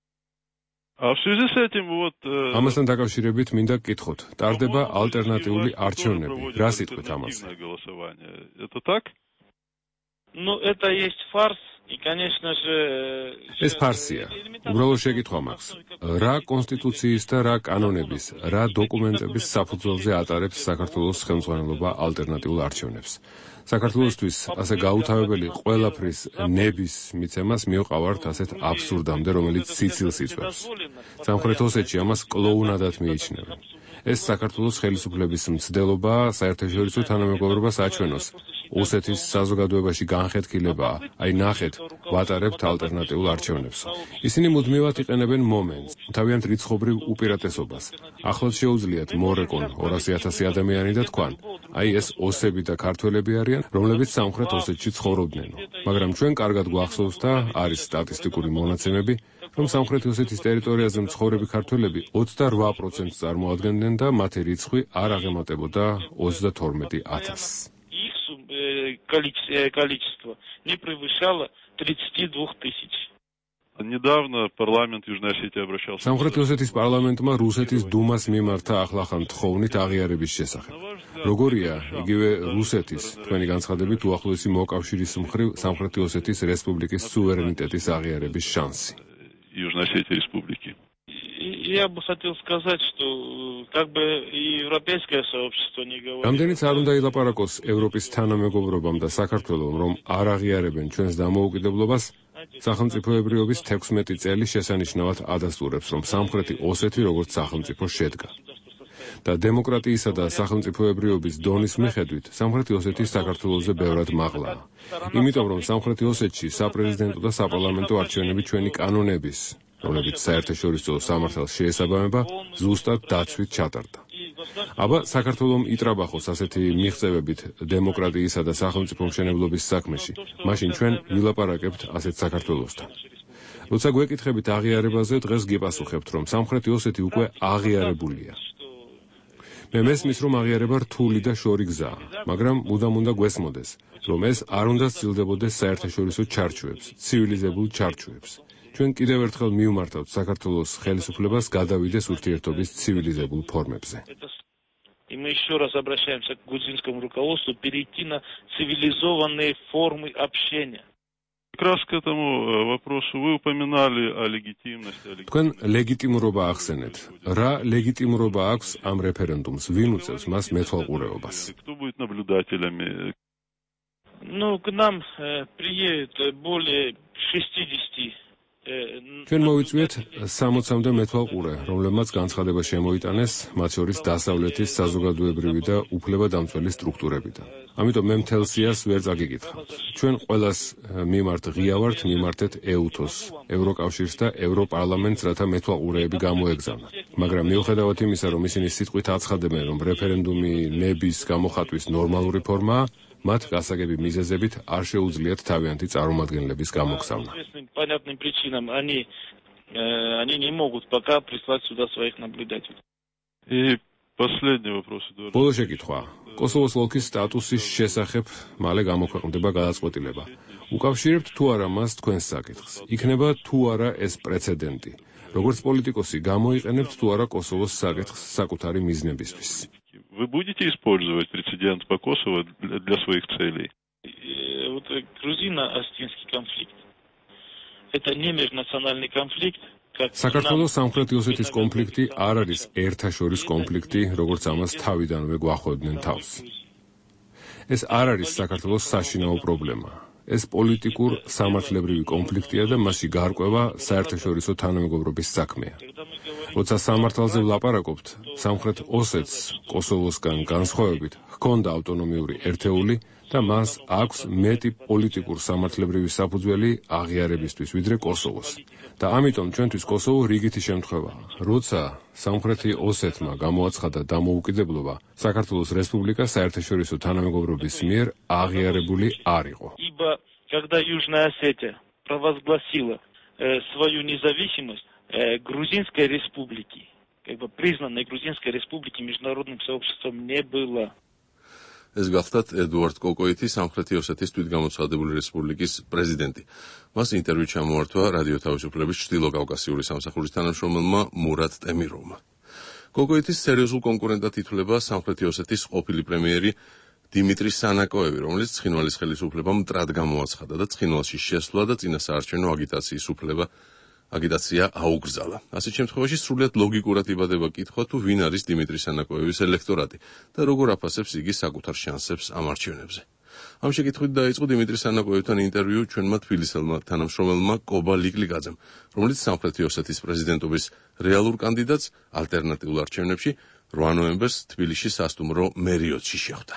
А в связи с этим вот ამასთან დაკავშირებით მინდა გკითხოთ, ტარდება ალტერნატიული არჩევნები. რა სიტყვით ამაზე? Это так? Ну, это есть фарс. И, конечно же, ეს ფარსია. უბრალოდ შეკითხვა მაქვს. რა კონსტიტუციის და რა კანონების, რა დოკუმენტების საფუძველზე ატარებს საქართველოს ხელმძღვანელობა ალტერნატიულ არჩევნებს? საქართველოსთვის ასე გაუთავებელი ყველაფრის ნების მიცემას მივყავართ ასეთ აბსურდამდე, რომელიც სიცილს იწვევს. სამხრეთ ოსეთში ამას კლოუნადად მიიჩნევენ. ეს საქართველოს ხელისუფლების მცდელობა საერთაშორისო თანამეგობრობას აჩვენოს. ოსეთის საზოგადოებაში განხეთქილებაა. აი ნახეთ, ვატარებთ ალტერნატიულ არჩევნებს. ისინი მუდმივად იყენებენ მომენტს, თავიანთ რიცხობრივ უპირატესობას. ახლაც შეუძლიათ მორეკონ 200,000 ადამიანი და თქვან, აი ეს ოსები და ქართველები არიან, რომლებიც სამხრეთ ოსეთში ცხოვრობდნენ. მაგრამ ჩვენ კარგად გვახსოვს და არის სტატისტიკური მონაცემები, რომ სამხრეთ ოსეთის ტერიტორიაზე მცხოვრები ქართველები 28%-ს წარმოადგენდნენ და მათი რიცხვი არ აღემატებოდა 32,000. Количество не превышало 32 тысяч. Недавно парламент Южной Осетии обращался. სამხრეთ ოსეთის პარლამენტმა რუსეთის დუმას მიმართა ახლახან თხოვნით აღიარების შესახებ. როგორია იგივე რუსეთის თქვენი განცხადებით უახლოესი მოკავშირის მხრივ სამხრეთი ოსეთის რესპუბლიკის სუვერენიტეტის აღიარების შანსი? Южной Осетии республики. Я бы хотел сказать, что как бы и европейское сообщество не говорит. Რამდენიც არ უნდა ილაპარაკოს ევროპის თანამეგობრობამ და საქართველომ, რომ არ აღიარებენ ჩვენს დამოუკიდებლობას, სახელმწიფოებრიობის 16 წელი შესანიშნავად ადასტურებს, რომ სამხრეთი ოსეთი როგორც სახელმწიფო შედგა. და დემოკრატიისა და სახელმწიფოებრიობის დონის მიხედვით სამხრეთი ოსეთი საქართველოზე ბევრად მაღლაა. იმიტომ რომ სამხრეთი ოსეთში საპრეზიდენტო და საპარლამენტო არჩევნები ჩვენი კანონების, რომლებიც საერთაშორისო სამართალს შეესაბამება, ზუსტად დაცვით ჩატარდა. აბა საქართველომ იტრაბახოს ასეთი მიღწევებით დემოკრატიისა და სახელმწიფო მშენებლობის საქმეში, მაშინ ჩვენ ვილაპარაკებთ ასეთ საქართველოსთან. როცა გვეკითხებით აღიარებაზე, დღეს გიპასუხებთ, რომ სამხრეთი ოსეთი უკვე აღიარებულია. მე მესმის, რომ აღიარება რთული და შორი გზაა, მაგრამ მუდამ უნდა გვესმოდეს, რომ ეს არ უნდა სცილდებოდეს საერთაშორისო ჩარჩოებს, ცივილიზებულ ჩარჩოებს. ჩვენ კიდევ ერთხელ მივმართავთ საქართველოს ხელისუფლებას გადავიდეს ურთიერთობის ცივილიზებულ ფორმებზე. И мы еще раз обращаемся к грузинскому руководству перейти на цивилизованные формы общения. Как раз к этому вопросу вы упоминали о легитимности. თქვენ ლეგიტიმურობა ახსენეთ. რა ლეგიტიმურობა აქვს ამ რეფერენდუმს? ვინ უწევს მას მეთვალყურეობას? Кто будет наблюдателями? К нам приедет более 60. ჩვენ მოვიწვიეთ 60-მდე მეთვალყურე, რომლებმაც განცხადება შემოიტანეს, მათ შორის დასავლეთის საზოგადოებრივი და უფლებადამცველი სტრუქტურებიდან. ამიტომ მე მთელ სიას ვერ წაგიკითხავთ. ჩვენ ყველას მიმართ ღია ვართ, მიმართეთ EUTOS, ევროკავშირს და ევროპარლამენტს, რათა მეთვალყურეები გამოეგზავნათ. მაგრამ მიუხედავად იმისა, რომ ისინი სიტყვით აცხადებენ, რომ რეფერენდუმი ნების გამოხატვის ნორმალური ფორმაა, მათ გასაგები მიზეზებით არ შეუძლიათ თავიანთი წარმომადგენლების გამოგზავნა. Понятным причинам они не могут пока прислать сюда своих наблюдателей. И последний вопрос, Эдуард. ბოლო შეკითხვა. კოსოვოს ოლქის სტატუსის შესახებ მალე გამოქვეყნდება გადაწყვეტილება. უკავშირებთ თუ არა მას თქვენს საკითხს? იქნება თუ არა ეს პრეცედენტი? როგორც პოლიტიკოსი გამოიყენებთ თუ არა косовოს საკითხს საკუთარი მიზნებისთვის? Вы будете использовать прецедент по Косово для своих целей? Вот грузино-остинский конфликт. Это не межнациональный конфликт. საქართველოს სამხრეთ ოსეთის კონფლიქტი არ არის ერთაშორის კონფლიქტი, როგორც ამას თავიდანვე გვახვევდნენ თავს. ეს არ არის საქართველოს საშინაო პრობლემა. ეს პოლიტიკურ სამართლებრივი კონფლიქტია და მასში გარკვევა საერთაშორისო თანამეგობრობის საქმეა. როცა სამართალზე ვლაპარაკობთ, სამხრეთ ოსეთს კოსოვოსგან განსხვავებით ჰქონდა ავტონომიური ერთეული და მას აქვს მეტი პოლიტიკურ სამართლებრივი საფუძველი აღიარებისთვის, ვიდრე კოსოვოს. და ამიტომ ჩვენთვის კოსოვო რიგითი შემთხვევაა. როცა სამხრეთი ოსეთმა გამოაცხადა დამოუკიდებლობა, საქართველოს რესპუბლიკა საერთაშორისო თანამეგობრობის მიერ აღიარებული არ იყო. Ибо когда Южная Осетия провозгласила свою независимость, Грузинской республики, признанной Грузинской республики международным сообществом не было. ეს გახლდათ ედუარდ კოკოიტი, სამხრეთი ოსეთის თვითგამოცხადებული რესპუბლიკის პრეზიდენტი. მას ინტერვიუ ჩამოართვა რადიო თავისუფლების ჩრდილო კავკასიური სამსახურის თანამშრომელმა მურატ ტემიროვმა. კოკოიტის სერიოზულ კონკურენტად ითვლება სამხრეთი ოსეთის ყოფილი პრემიერი დიმიტრი სანაკოევი, რომელიც ცხინვალის ხელისუფლებამ მტრად გამოაცხადა და ცხინვალში შესვლა და წინასაარჩევნო აგიტაცია აუგზალა. ასეთ შემთხვევაში სრულიად ლოგიკურად იბადება კითხვა, თუ ვინ არის დიმიტრი სანაკოევის ელექტორატი და როგორ აფასებს იგი საკუთარ შანსებს ამ არჩევნებზე. ამ შეკითხვით დაიწყო დიმიტრი სანაკოევთან ინტერვიუ ჩვენმა თბილისელმა თანამშრომელმა კობა ლიკლიკაძემ, რომელიც სამხრეთი ოსეთის პრეზიდენტობის რეალურ კანდიდატს ალტერნატიულ არჩევნებში 8 ნოემბერს თბილისში სასტუმრო მერიოტში შეხვდა.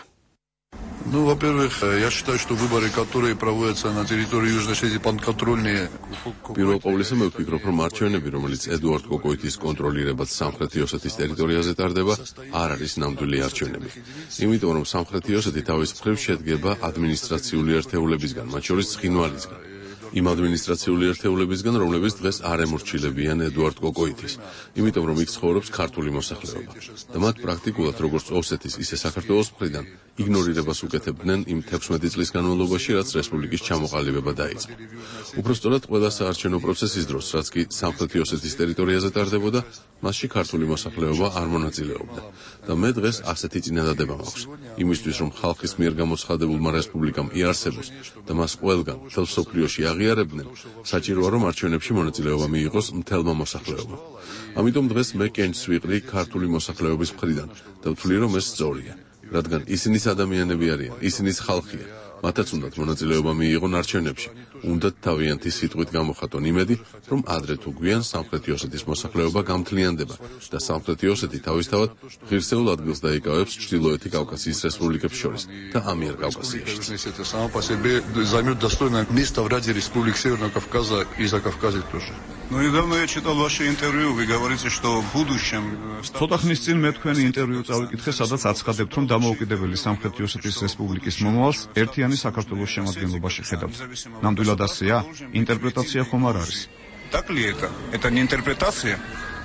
Во-первых, я считаю, что выборы, которые проводятся на территории Южной Осетии, подконтрольные. პირველ ყოვლისა მე ვფიქრობ, რომ არჩევნები, რომელიც ედუარდ კოკოიტის კონტროლირებად სამხრეთი ოსეთის ტერიტორიაზე ტარდება, არ არის ნამდვილი არჩევნები. იმიტომ რომ სამხრეთი ოსეთი თავის მხრივ შედგება ადმინისტრაციული ერთეულებისგან, მათ შორის ცხინვალისგან. იმ ადმინისტრაციული ერთეულებისგან, რომლებიც დღეს არ ემორჩილებიან ედუარდ კოკოიტის, იმიტომ რომ იქ ცხოვრობს ქართული მოსახლეობა. და მათ პრაქტიკულად როგორც ოსეთის, ისე საქართველოს მხრიდან იგნორირებას უკეთებდნენ იმ 16 წლის განმავლობაში, რაც რესპუბლიკის ჩამოყალიბება დაიწყო. უпростоრად ყველა საარჩევნო პროცესის დროს, რაც კი სამხრეთი ოსეთის ტერიტორიაზე ტარდებოდა, მასში ქართული მოსახლეობა არ მონაწილეობდა. და მე დღეს ასეთი წინადადება მაქვს. იმისთვის, რომ ხალხის მიერ გამოცხადებულმა რესპუბლიკამ იარსებოს და მას ყველგან მთელ მსოფლიოში აღიარებდნენ, საჭიროა რომ არჩევნებში მონაწილეობა მიიღოს მთელმა მოსახლეობამ. ამიტომ დღეს მე კენჭს ვიყრი ქართული მოსახლეობის მხრიდან და ვთვლი, რომ ეს სწორია. რადგან ისინიც ადამიანები არიან, ისინიც ხალხია, მათაც უნდათ მონაწილეობა მიიღონ არჩევნებში, უნდათ თავიანთი სიტყვით გამოხატონ იმედი, რომ ადრე თუ გვიან სამხრეთი ოსეთის მოსახლეობა გამთლიანდება და სამხრეთი ოსეთი თავისთავად ღირსეულ ადგილს დაიკავებს ჩრდილოეთი კავკასიის რესპუბლიკებს შორის და ამიერკავკასიაშიც. Это само по себе займет достойное место в Раде Республик Северного Кавказа и Закавказья тоже. Ну, недавно я читал ваше интервью, вы говорите, что в будущем... Ცოტა ხნის წინ მე თქვენი ინტერვიუ წავიკითხე, სადაც აცხადებთ, რომ დამოუკიდებელი სამხრეთი ოსეთის რესპუბლიკის მომავალს ერთიანი საქართველოს შემადგენლობაში ხედავთ. ნამდვილად ასეა? ინტერპრეტაცია ხომ არ არის? Так ли это? Это не интерпретация?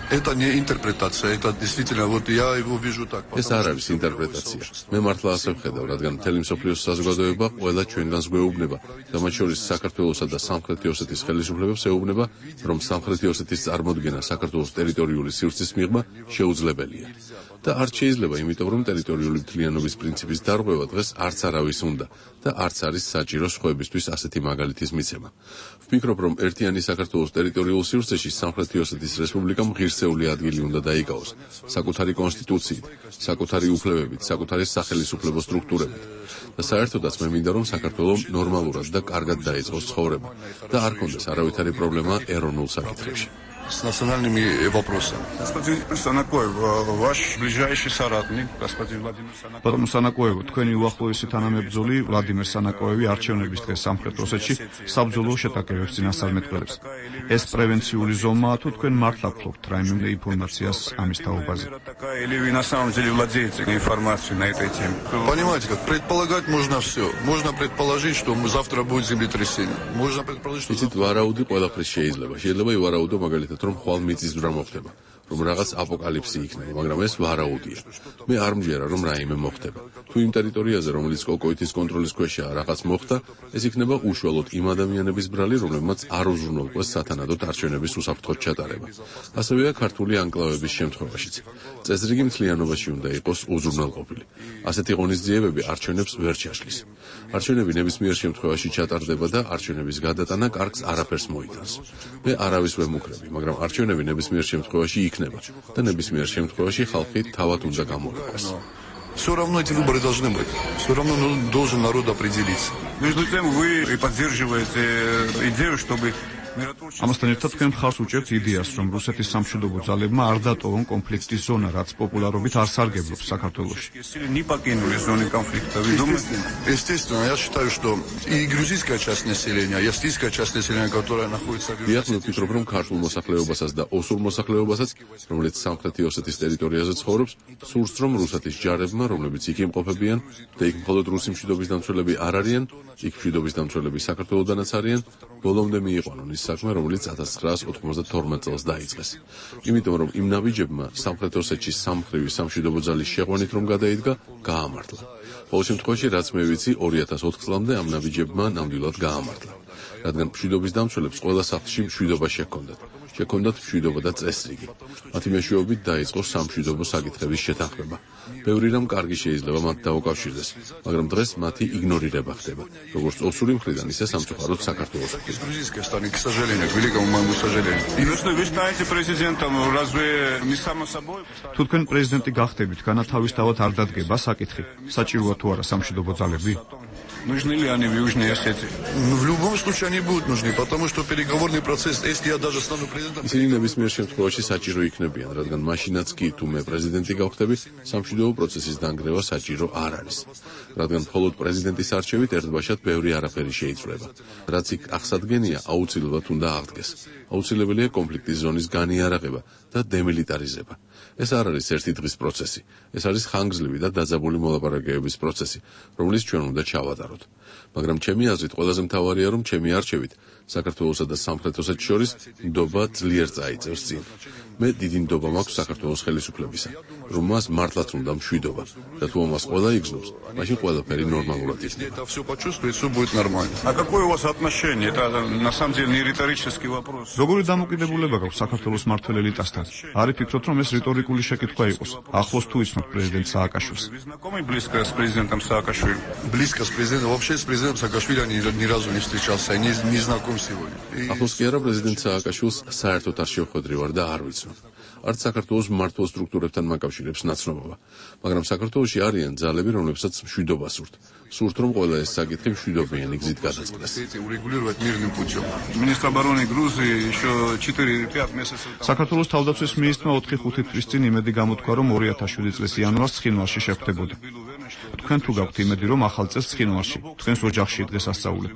Это не интерпретация, это действительно, вот я его вижу так. ეს არ არის ინტერპრეტაცია. მე მართლა ასე ვხედავ, რადგან მთელი მსოფლიოს საზოგადოება ყველა ჩვენგანს გვეუბნება, და მათ შორის საქართველოსა და სამხრეთი ოსეთის ხელისუფლებებს ეუბნება, რომ სამხრეთი ოსეთის წარმოდგენა საქართველოს ტერიტორიული სივრცის მიღმა შეუძლებელია. და არ შეიძლება, იმიტომ რომ ტერიტორიული მთლიანობის პრინციპის დარღვევა დღეს არც არავის უნდა და არც არის საჭირო სხვებისთვის ასეთი მაგალითის მიცემა. ვფიქრობ, რომ ერთიანი საქართველოს ტერიტორიულ სივრცეში სამხრეთი ოსეთის რესპუბლიკამ ღირსეული ადგილი უნდა დაიკავოს, საკუთარი კონსტიტუციით, საკუთარი უფლებებით, საკუთარი სახელისუფლებო სტრუქტურებით. და საერთოდაც მე მინდა, რომ საქართველოს нормалურად და კარგად დაიწყოს ცხოვრება და არ კონდეს არავითარი პრობლემა ეროვნულ საკითხებში. С национальными вопросами. Господин Санакоев, ваш ближайший соратник, господин Владимир Санакоев. Потом Санакоев, თქვენი უახლოესი თანამებრძოლი ვლადიმერ სანაკოევი არჩევნების დღეს სამხრეთ ოსეთში საბრძოლო შეტაკებებს წინასწარმეტყველებს. ეს პრევენციული ზომაა თუ თქვენ მართლა ფლობთ რაიმე ინფორმაციას ამის თაობაზე? Или вы на самом деле владеете информацией на этой теме? Понимаете, как предполагать можно все. Можно предположить, что завтра будет землетрясение. Можно предположить, что იცით, ვარაუდი ყველაფრის შეიძლება. შეიძლება ივარაუდო მაგალითად რომ ხვალ მიწისძვრა მოხდება, რომ რაღაც აპოკალიფსი იქნება, მაგრამ ეს ვარაუდია. მე არ მჯერა რომ რაიმე მოხდება. თუ იმ ტერიტორიაზე, რომელიც კოკოითის კონტროლის ქვეშაა, რაღაც მოხდა, ეს იქნება უშუალოდ იმ ადამიანების ბრალი, რომლებმაც არ უზრუნველყვეს სათანადოდ არჩევნების უსაფრთხოდ ჩატარება. ასევეა ქართული ანკლავების შემთხვევაშიც. წესრიგი მთლიანობაში უნდა იყოს უზრუნველყოფილი. ასეთი ღონისძიებები არჩევნებს ვერ ჩაშლის. არჩევნები ნებისმიერ შემთხვევაში ჩატარდება და არჩევნების გადატანა კარგს არაფერს მოიტანს. მე არავის ვერ მუქრები, მაგრამ არჩევნები ნებისმიერ შემთხვევაში იქნება და ნებისმიერ შემთხვევაში ხალხი თავად უნდა გამოიყვეს. Все равно эти выборы должны быть. Все равно должен народ определиться. Между тем вы поддерживаете идею, чтобы ამასთან ერთად თქვენ მხარს უჭერთ იდეას, რომ რუსეთის სამშვიდობო ძალებმა არ დატოვონ კონფლიქტის ზონა, რაც პოპულარობით არ სარგებლობს საქართველოში. Естественно, я считаю, что и грузинская часть населения, и австрийская часть населения, которая находится в Южной Осетии, ვფიქრობ, რომ ქართულ მოსახლეობასაც და ოსურ მოსახლეობასაც, რომელიც სამხრეთი ოსეთის ტერიტორიაზე ცხოვრობს, სურს, რომ რუსეთის ჯარებმა, რომლებიც იქ იმყოფებიან და იქ მხოლოდ რუსი მშვიდობის დამცველები არ არიან, იქ მშვიდობის დამცველები საქართველოდანაც არიან, ბოლომდე მიიყვანონ ის საქმე, რომელიც 1992 წელს დაიწყეს. იმიტომ რომ იმ ნაბიჯებმა სამხრეთ ოსეთში სამხრივი სამშვიდობო ძალის შეყვანით რომ გადაიდგა, გაამართლა. ყოველ შემთხვევაში, რაც მე ვიცი, 2004 წლამდე ამ ნაბიჯებმა ნამდვილად გაამართლა. რადგან მშვიდობის დამცველებს ყველა სახლში მშვიდობა შეჰქონდათ. შექონდათ მშვიდობა და წესრიგი. მათი მეშვეობით დაიწყო სამშვიდობო საკითხების შეთანხმება. ბევრი რამ კარგი შეიძლება მათ დაუკავშირდეს, მაგრამ დღეს მათი იგნორირება ხდება, როგორც ოსური მხრიდან, ისე სამწუხაროდ საქართველოს მხრიდან. თუ თქვენ პრეზიდენტი გახდებით, განათავისთავად არ დადგება საკითხი, საჭიროა თუ არა სამშვიდობო ძალები? Нужны ли они в Южной Осетии? В любом случае они будут нужны, потому что переговорный процесс, если я даже стану президентом... ისინი ნებისმიერ შემთხვევაში საჭირო იქნებიან, რადგან მაშინაც კი თუ მე პრეზიდენტი გავხდები, სამშვიდობო პროცესის დანგრევა საჭირო არ არის. რადგან მხოლოდ პრეზიდენტის არჩევით ერთბაშად ბევრი არაფერი შეიცვლება. რაც იქ აღსადგენია, აუცილებლად უნდა აღდგეს. აუცილებელია კონფლიქტის ზონის განიარაღება და დემილიტარიზება. ეს არ არის ერთი დღის პროცესი. ეს არის ხანგრძლივი და დაძაბული მოლაპარაკებების პროცესი, რომლის ჩვენ უნდა ჩავატაროთ. მაგრამ ჩემი აზრით ყველაზე მთავარია, რომ ჩემი არჩევით საქართველოსა და სამხრეთ ოსეთს შორის ნდობა ძლიერ წაიწევს წინ. მე დიდი ნდობა მაქვს საქართველოს ხელისუფლებისა, რომ მას მართლაც უნდა მშვიდობა და თუ ამას ყველა იგრძნობს, მაშინ ყველაფერი ნორმალურად იქნება. Это все почувствует, все будет нормально. А какое у вас отношение? Это на самом деле не риторический вопрос. Როგორი დამოკიდებულება გაქვს საქართველოს მმართველ ელიტასთან? Არი ფიქრობთ, რომ ეს რიტორიკული შეკითხვა იყოს? ახლოს თუ იცნობთ პრეზიდენტ სააკაშვილს? Вы знакомы близко с президентом Саакашвили? Близко с президентом, вообще с президентом Саакашвили ни разу не встречался, я не знаком сегодня. ახლოს კი არა პრეზიდენტ სააკაშვილს საერთოდ არ შევხვედრი ვარ და არ ვიცნობ. არც საქართველოს მმართველ სტრუქტურებთან მაკავშირებს ნაცნობობა, მაგრამ საქართველოში არიან ძალები, რომლებსაც მშვიდობა სურთ. სურთ, რომ ყველა ეს საკითხი მშვიდობიანი გზით გადაწყდეს. Министр обороны Грузии еще 4-5 месяцев. საქართველოს თავდაცვის მინისტრმა 4-5 თვის წინ იმედი გამოთქვა, რომ 2007 წლის იანვარს ცხინვალში შეხვდებოდა. თქვენ თუ გაქვთ იმედი, რომ ახალ წელს ცხინვალში, თქვენს ოჯახში დღეს ასწაულებთ?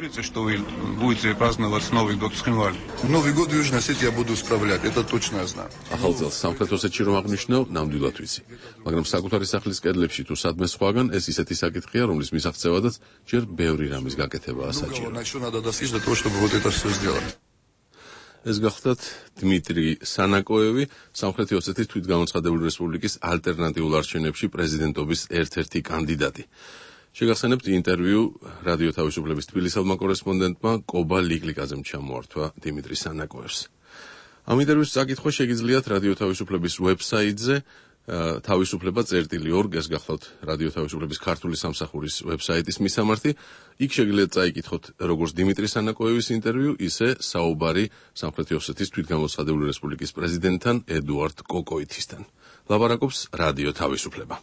Новый год в Южной Осетии я буду справлять, это точно я знаю. ახალ წელს სამხრეთ ოსეთში რომ აღნიშნავ, ნამდვილად ვიცი. მაგრამ საკუთარი სახლის კედლებში თუ სადმე სხვაგან ეს ისეთი საკითხია, რომლის მისაღწევადაც ჯერ ბევრი რამის გაკეთებაა საჭირო. ეს გახლდათ დმიტრი სანაკოევი, სამხრეთი ოსეთის თვითგამოცხადებული რესპუბლიკის ალტერნატიულ არჩევნებში პრეზიდენტობის ერთ-ერთი კანდიდატი. შეგახსენებთ ინტერვიუ რადიო თავისუფლების თბილისელმა კორესპონდენტმა კობა ლიკლიკაძემ ჩამოართვა დიმიტრი სანაკოევს. ამ ინტერვიუს წაკითხვა შეგიძლიათ რადიო თავისუფლების ვებსაიტზე თავისუფლება.org, ეს გახლავთ რადიო თავისუფლების ქართული სამსახურის ვებსაიტის მისამართი. იქ შეგიძლიათ წაიკითხოთ როგორც დიმიტრი სანაკოევის ინტერვიუ, ისე საუბარი სამხრეთი ოსეთის თვითგამოცხადებული რესპუბლიკის პრეზიდენტთან ედუარდ კოკოითისთან. ლაპარაკობს რადიო თავისუფლება.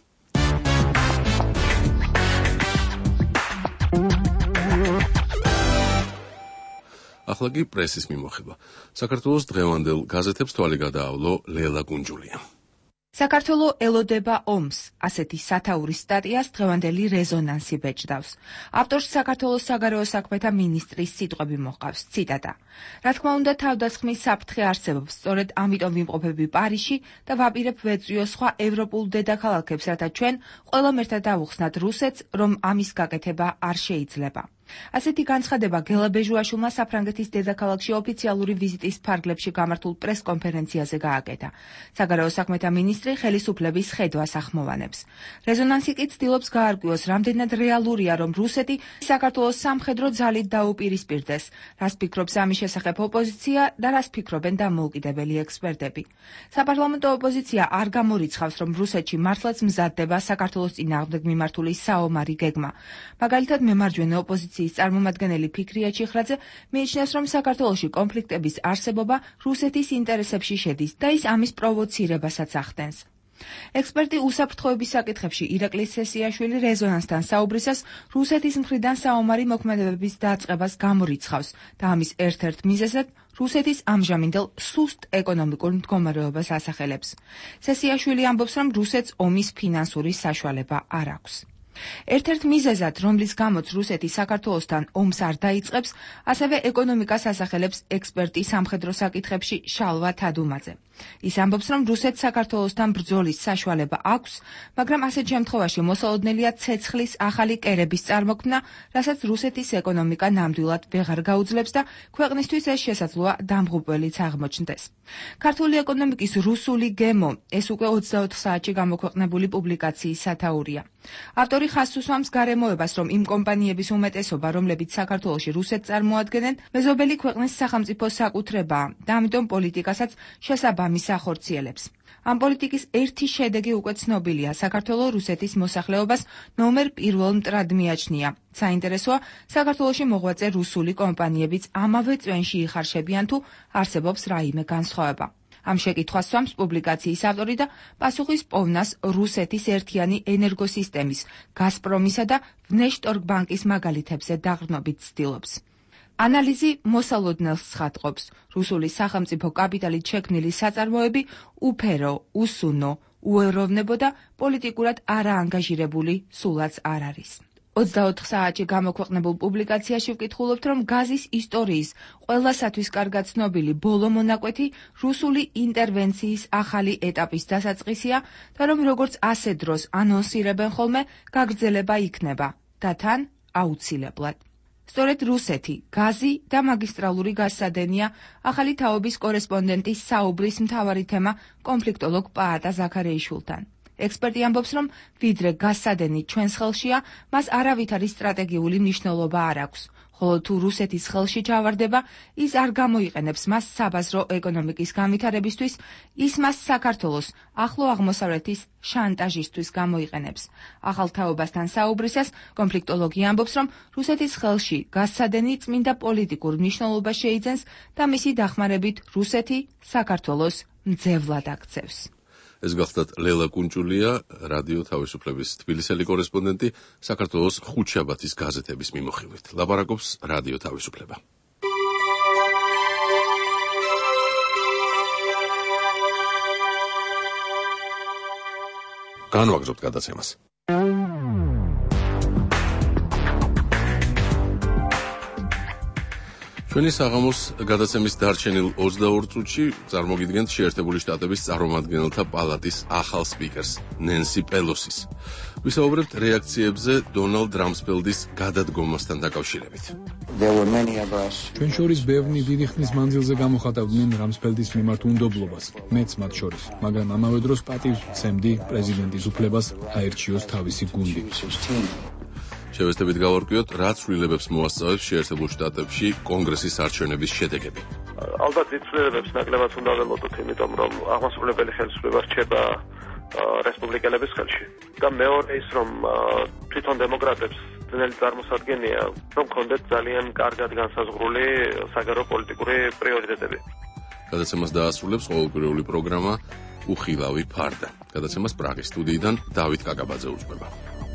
ახლა კი პრესის მიმოხება. საქართველოს დღევანდელ გაზეთებს თვალი გადაავლო ლელა კუნჯულიამ. საქართველო ელოდება ომს, ასეთი სათაურის სტატიას დღევანდელი რეზონანსი ბეჭდავს. ავტორს საქართველოს საგარეო საქმეთა მინისტრის სიტყვები მოჰყავს, ციტატა. რა თქმა უნდა, თავდასხმის საფრთხე არსებობს, სწორედ ამიტომ ვიმყოფები პარიზში და ვაპირებ ვეწვიო სხვა ევროპულ დედაქალაქებს, რათა ჩვენ ყველამ ერთად დავუხსნათ რუსეთს, რომ ამის გაკეთება არ შეიძლება. ასეთი განცხადება გელა ბეჟუაშვილმა საფრანგეთის დედაქალაქში ოფიციალური ვიზიტის ფარგლებში გამართულ პრესკონფერენციაზე გააკეთა. საგარეო საქმეთა მინისტრი ხელისუფლების ხედვას ახმოვანებს. რეზონანსი კი ცდილობს გაარკვიოს, რამდენად რეალურია, რომ რუსეთი საქართველოს სამხედრო ძალით დაუპირისპირდეს, რას ფიქრობს ამის შესახებ ოპოზიცია და რას ფიქრობენ დამოუკიდებელი ექსპერტები. საპარლამენტო ოპოზიცია არ გამორიცხავს, რომ რუსეთში მართლაც მზადდება საქართველოს წინააღმდეგ მიმართული საომარი გეგმა. მაგალითად, მემარჯვენე ოპოზიციის წარმომადგენელი ფიქრია ჩიხრაძე მიიჩნევს, რომ საქართველოში კონფლიქტების არსებობა რუსეთის ინტერესებში შედის და ის ამის პროვოცირებასაც ახდენს. ექსპერტი უსაფრთხოების საკითხებში ირაკლი სესიაშვილი რეზონანსთან საუბრისას რუსეთის მხრიდან საომარი მოქმედებების დაწყებას გამორიცხავს და ამის ერთ-ერთ მიზეზად რუსეთის ამჟამინდელ სუსტ ეკონომიკურ მდგომარეობას ასახელებს. სესიაშვილი ამბობს, რომ რუსეთს ომის ფინანსური საშუალება არ აქვს. ერთ-ერთ მიზეზად, რომლის გამოც რუსეთი საქართველოსთან ომს არ დაიწყებს, ასევე ეკონომიკას ასახელებს ექსპერტი სამხედრო საკითხებში შალვა თადუმაძე. ის ამბობს, რომ რუსეთს საქართველოსთან ბრძოლის საშუალება აქვს, მაგრამ ასეთ შემთხვევაში მოსალოდნელია ცეცხლის ახალი კერების წარმოქმნა, რასაც რუსეთის ეკონომიკა ნამდვილად ვეღარ გაუძლებს და ქვეყნისთვის ეს შესაძლოა დამღუპველიც აღმოჩნდეს. ქართული ეკონომიკის რუსული გემო, ეს უკვე 24 საათში გამოქვეყნებული პუბლიკაციის სათაურია. ავტორი ხაზს უსვამს გარემოებას, რომ იმ კომპანიების უმეტესობა, რომლებიც საქართველოში რუსეთს წარმოადგენენ, მეზობელი ქვეყნის სახელმწიფო საკუთრებაა და ამიტომ პოლიტიკასაც შესაბამის ახორციელებს. ამ პოლიტიკის ერთი შედეგი უკვე ცნობილია. საქართველო რუსეთის მოსახლეობას ნომერ პირველ მტრად მიაჩნია. საინტერესოა, საქართველოში მოღვაწე რუსული კომპანიებიც ამავე წვენში იხარშებიან თუ არსებობს რაიმე განსხვავება. ამ შეკითხვას სვამს პუბლიკაციის ავტორი და პასუხის პოვნას რუსეთის ერთიანი ენერგოსისტემის, გაზპრომისა და ვნეშტორგბანკის მაგალითებზე დაყრდნობით ცდილობს. ანალიზი მოსალოდნელს ცხადყოფს. რუსული სახელმწიფო კაპიტალით შექმნილი საწარმოები უფერო, უსუნო, უეროვნებო და პოლიტიკურად არაანგაჟირებული სულაც არ არის. 24 საათში გამოქვეყნებულ პუბლიკაციაში ვკითხულობთ, რომ გაზის ისტორიის ყველასათვის კარგად ცნობილი ბოლო მონაკვეთი რუსული ინტერვენციის ახალი ეტაპის დასაწყისია და რომ როგორც ასე დროს ანონსირებენ ხოლმე, გაგრძელება იქნება და თან აუცილებლად. სწორედ რუსეთი, გაზი და მაგისტრალური გაზსადენია ახალი თაობის კორესპონდენტის საუბრის მთავარი თემა კონფლიქტოლოგ პაატა ზაქარეიშვილთან. ექსპერტი ამბობს, რომ ვიდრე გაზსადენი ჩვენს ხელშია, მას არავითარი სტრატეგიული მნიშვნელობა არ აქვს. ხოლო თუ რუსეთის ხელში ჩავარდება, ის არ გამოიყენებს მას საბაზრო ეკონომიკის განვითარებისთვის, ის მას საქართველოს ახლო აღმოსავლეთის შანტაჟისთვის გამოიყენებს. ახალ თაობასთან საუბრისას კონფლიქტოლოგი ამბობს, რომ რუსეთის ხელში გაზსადენი წმინდა პოლიტიკურ მნიშვნელობას შეიძენს და მისი დახმარებით რუსეთი საქართველოს მძევლად აქცევს. ეს გახლდათ ლელა კუნჭულია, რადიო თავისუფლების თბილისელი კორესპონდენტი საქართველოს ხუთშაბათის გაზეთების მიმოხილვით. ლაპარაკობს რადიო თავისუფლება. განვაგრძობთ გადაცემას. ჩვენი საღამოს გადაცემის დარჩენილ 22 წუთში წარმოგიდგენთ შეერთებული შტატების წარმომადგენელთა პალატის ახალ სპიკერს, ნენსი პელოსის. ვისაუბრებთ რეაქციებზე დონალდ რამსფელდის გადადგომასთან დაკავშირებით. ჩვენ შორის ბევრი დიდი ხნის მანძილზე გამოხატავდნენ რამსფელდის მიმართ უნდობლობას, მეც მათ შორის, მაგრამ ამავე დროს პატივს ვცემდი პრეზიდენტის უფლებას აერჩიოს თავისი გუნდი. შევეცდებით გავარკვიოთ, რა ცვლილებებს მოასწავებს შეერთებულ შტატებში კონგრესის არჩევნების შედეგები. ალბათ დიდ ცვლილებებს ნაკლებად უნდა ველოდოთ, იმიტომ რომ აღმასრულებელი ხელისუფლება რჩება რესპუბლიკელების ხელში. და მეორე ის, რომ თვითონ დემოკრატებს ძნელი წარმოსადგენია, რომ ქონდეთ ძალიან კარგად განსაზღვრული საგარეო პოლიტიკური პრიორიტეტები. გადაცემას დაასრულებს ყოველკვირეული პროგრამა უხილავი ფარდა. გადაცემას პრაღის სტუდიიდან დავით კაკაბაძე უძღვება.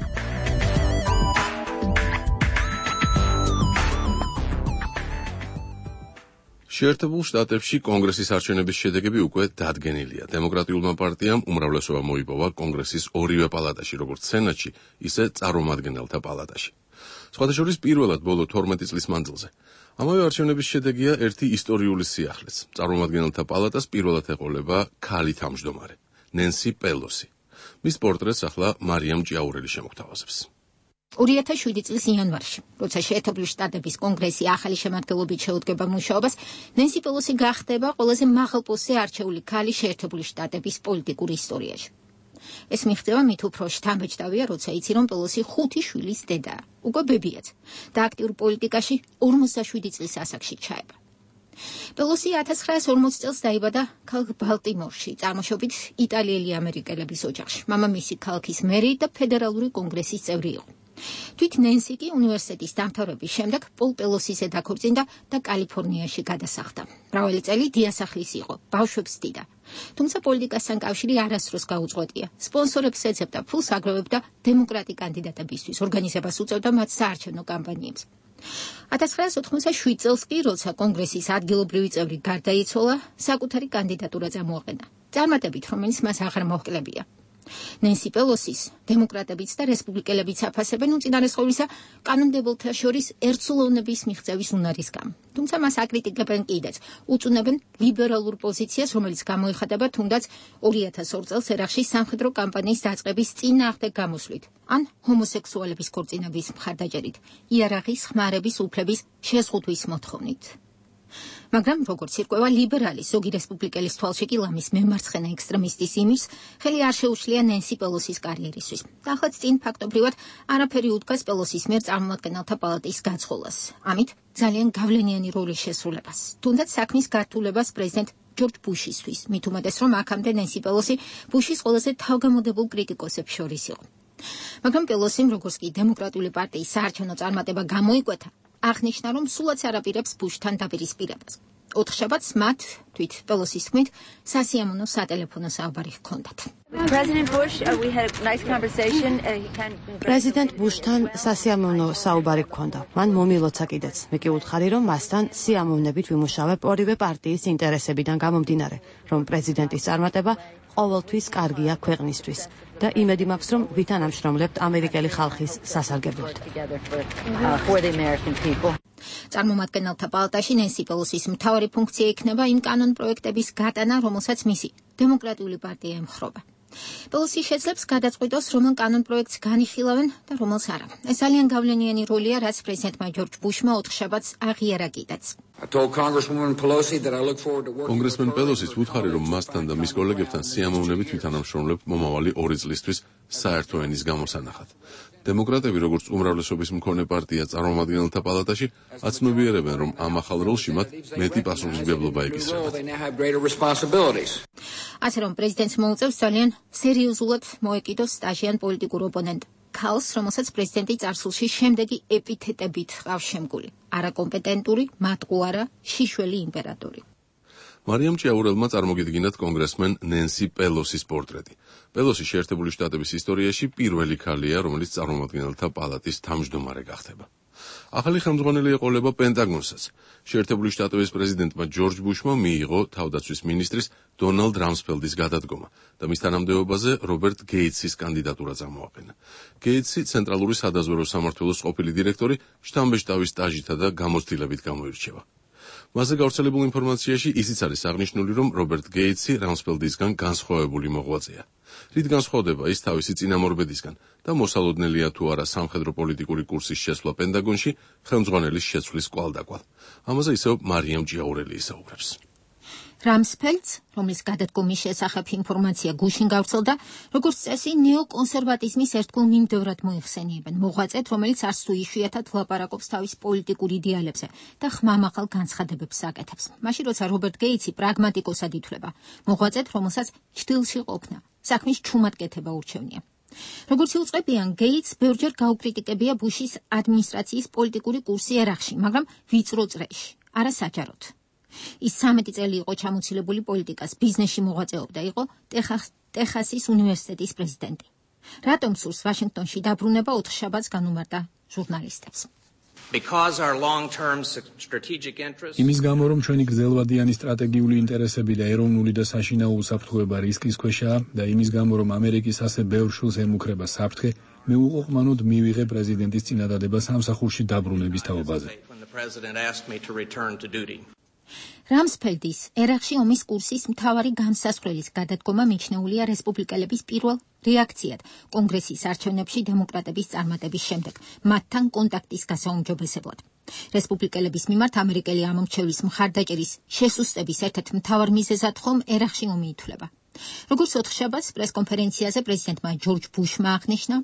შეერთებულ შტატებში კონგრესის არჩევნების შედეგები უკვე დადგენილია. დემოკრატიულმა პარტიამ უმრავლესობა მოიპოვა კონგრესის ორივე პალატაში, როგორც სენატში, ისე წარმომადგენელთა პალატაში. სხვათა შორის პირველად ბოლო 12 წლის მანძილზე. ამავე არჩევნების შედეგია ერთი ისტორიული სიახლეც. წარმომადგენელთა პალატას პირველად ეყოლება ქალი თავმჯდომარე, ნენსი პელოსი. მის პორტრეტს ახლა მარიამ ჭიაურელი შემოგთავაზებს. 2007 წლის იანვარში, როცა შეერთებული შტატების კონგრესი ახალი შემადგენლობით შეუდგება მუშაობას, ნენსი პელოსი გახდება ყველაზე მაღალ პოსტზე არჩეული ქალი შეერთებული შტატების პოლიტიკურ ისტორიაში. ეს მიღწევა მით უფრო შთამბეჭდავია, როცა იცი, რომ პელოსი 5 შვილის დედაა, უკვე ბებიაც და აქტიურ პოლიტიკაში 47 წლის ასაკში ჩაება. პელოსი 1940 წელს დაიბადა ქალაქ ბალტიმორში, წარმოშობით იტალიელი ამერიკელების ოჯახში. მამამისი ქალაქის მერი და ფედერალური კონგრესის წევრი იყო. თვით ნენსი კი უნივერსიტეტის დამთავრების შემდეგ პოლ პელოსის დაქორწინდა და კალიფორნიაში გადასახლდა. მრავალი წელი დიასახლის იყო, ბავშვებს დიდა. თუმცა პოლიტიკასთან კავშირი არასდროს გაუწყვეტია. სპონსორებს ეძებდა, ფულს აგროვებდა დემოკრატი კანდიდატებისთვის, ორგანიზებას უწევდა მათ საარჩევნო კამპანიებს. 1987 წელს კი, როცა კონგრესის ადგილობრივი წევრი გარდაიცვალა, საკუთარი კანდიდატურა წამოაყენა. წარმატებით, რომელიც მას აღარ მოჰკლებია. ნენსი პელოსის დემოკრატებიც და რესპუბლიკელებიც აფასებენ უწინარესყოვლისა კანონმდებელთა შორის ერთსულოვნების მიღწევის უნარის გამო. თუმცა მას აკრიტიკებენ კიდეც, უწუნებენ ლიბერალურ პოზიციას, რომელიც გამოიხატება თუნდაც 2002 წელს ერაყში სამხედრო კამპანიის დაწყების წინააღმდეგ გამოსვლით, ან ჰომოსექსუალების ქორწინების მხარდაჭერით, იარაღის ხმარების უფლების შეზღუდვის მოთხოვნით. მაგრამ როგორც ირკვევა ლიბერალი, ზოგი რესპუბლიკელის თვალში კი ლამის მემარცხენე ექსტრემისტის იმის ხელი არ შეუშლია ნენსი პელოსის კარიერისთვის. და ახლაც წინ ფაქტობრივად არაფერი უდგას პელოსის მიერ წარმომადგენელთა პალატის გაცხოლას. ამით ძალიან გავლენიანი როლი შესრულებას. თუნდაც საქმის გართულებას პრეზიდენტ ჯორჯ ბუშისთვის, მით უმეტეს რომ აქამდე ნენსი პელოსი ბუშის ყველაზე თავგამოდებულ კრიტიკოსებს შორის იყო. მაგრამ პელოსიმ, როგორც კი დემოკრატიული პარტიის საარჩევნო წარმატება გამოიკვეთა, აღნიშნა, რომ სულაც არ აპირებს ბუშთან დაპირისპირებას. 4 შაბათს მათ, თვით პელოსის თქმით, სასიამოვნო სატელეფონო საუბარი ჰქონდათ. პრეზიდენტ ბუშთან სასიამოვნო საუბარი ჰქონდა. მან მომილოცა კიდეც. მე კი ვუთხარი, რომ მასთან სიამოვნებით ვიმუშავებ ორივე პარტიის ინტერესებიდან გამომდინარე, რომ პრეზიდენტის წარმატება ყოველთვის კარგია ქვეყნისთვის და იმედი მაქვს, რომ ვითანამშრომლებთ ამერიკელი ხალხის სასარგებლოდ. წარმომადგენელთა პალატაში ნენსი პელოსის მთავარი ფუნქცია იქნება იმ კანონ პროექტების გატანა, რომელსაც მისი დემოკრატიული პარტია ემხრობა. პელოსი შეძლებს გადაწყვიტოს, რომელ კანონ პროექტს განიხილავენ და რომელს არა. ეს ძალიან გავლენიანი როლია, რაც პრეზიდენტმა ჯორჯ ბუშმა 4 შაბათს აღიარა კიდეც. კონგრესმენ პელოსის ვუთხარი, რომ მასთან და მის კოლეგებთან სიამოვნებით ვითანამშრომლებ მომავალი 2 წლისთვის საერთო ენის გამოსანახად. დემოკრატები, როგორც უმრავლესობის მქონე პარტია წარმომადგენელთა პალატაში, აცნობიერებენ, რომ ამ ახალ როლში მათ მეტი პასუხისმგებლობა ეკისრებათ. ასე რომ პრეზიდენტს მოუწევს ძალიან სერიოზულად მოეკიდოს სტაჟიან პოლიტიკურ ოპონენტ ქალს, რომელსაც პრეზიდენტი წარსულში შემდეგი ეპითეტებით ჰყავს შემკული: არაკომპეტენტური, მატყუარა, შიშველი იმპერატორი. მარიამ ჭიაურელმა წარმოგიდგინათ კონგრესმენ ნენსი პელოსის პორტრეტი. პელოსი შეერთებული შტატების ისტორიაში პირველი ქალია, რომელიც წარმომადგენელთა პალატის თავმჯდომარე გახდება. ახალი ხელმძღვანელი ეყოლება პენტაგონსაც. შეერთებული შტატების პრეზიდენტმა ჯორჯ ბუშმა მიიღო თავდაცვის მინისტრის დონალდ რამსფელდის გადადგომა და მის თანამდებობაზე რობერტ გეიტსის კანდიდატურა წამოაყენა. გეიტსი ცენტრალური სადაზვერვო სამმართველოს ყოფილი დირექტორი, შთამბეჭდავის სტაჟითა და გამოცდილებით გამოირჩევა. მასზე გავრცელებულ ინფორმაციაში ისიც არის აღნიშნული, რომ რობერტ გეიტსი რამსფელდისგან განსხვავებული მოღვაწეა. რით განსხვავდება ის თავისი წინამორბედისგან და მოსალოდნელია თუ არა სამხედრო პოლიტიკური კურსის შესვლა პენტაგონში ხელმძღვანელის შეცვლის კვალდაკვალ. ამაზე ისევ მარიამ ჯიაურელი ისაუბრებს. რამსფელდს, რომლის გადადგომის შესახებ ინფორმაცია გუშინ გავრცელდა, როგორც წესი, ნეოკონსერვატიზმის ერთგულ მიმდევრად მოიხსენიებენ, მოღვაწედ, რომელიც არც თუ იშვიათად ლაპარაკობს თავის პოლიტიკურ იდეალებზე და ხმამაღალ განცხადებებს აკეთებს. მაშინ, როცა რობერტ გეიტსი პრაგმატიკოსად ითვლება, მოღვაწედ, რომელსაც ჩრდილში ყოფნა, საქმის ჩუმად კეთება ურჩევნია. როგორც იუწყებიან, გეიტს ბევრჯერ გაუკრიტიკებია ბუშის ადმინისტრაციის პოლიტიკური კურსი ერაყში, მაგრამ ვიწრო წრეში, არა საჯაროდ. ის 13 წელი იყო ჩამოცილებული პოლიტიკას, ბიზნესში მოღვაწეობდა, იყო ტეხასის უნივერსიტეტის პრეზიდენტი. რატომ სურს ვაშინგტონში დაბრუნება 4 შაბათს განუმარტა ჟურნალისტებს. იმის გამო, რომ ჩვენი გრძელვადიანი სტრატეგიული ინტერესები და ეროვნული და საშინაო უსაფრთხოება რისკის ქვეშაა და იმის გამო, რომ ამერიკის ასე ბევრ შულს ემუქრება საფრთხე, მე უყოყმანოდ მივიღე პრეზიდენტის წინადადება სამსახურში დაბრუნების თაობაზე. რამსფელდის ერაყში ომის კურსის მთავარი განსასწრელის გადადგომა მიჩნეულია რესპუბლიკელების პირველ რეაქციად კონგრესის არჩევნებში დემოკრატების წარმატების შემდეგ, მათთან კონტაქტის გასაუმჯობესებლად. რესპუბლიკელების მიმართ ამერიკელი ამომრჩევლის მხარდაჭერის შესუსტების ერთ-ერთ მთავარ მიზეზად ხომ ერაყში ომი ითვლება. როგორც 4 შაბათს პრესკონფერენციაზე პრეზიდენტმა ჯორჯ ბუშმა აღნიშნა,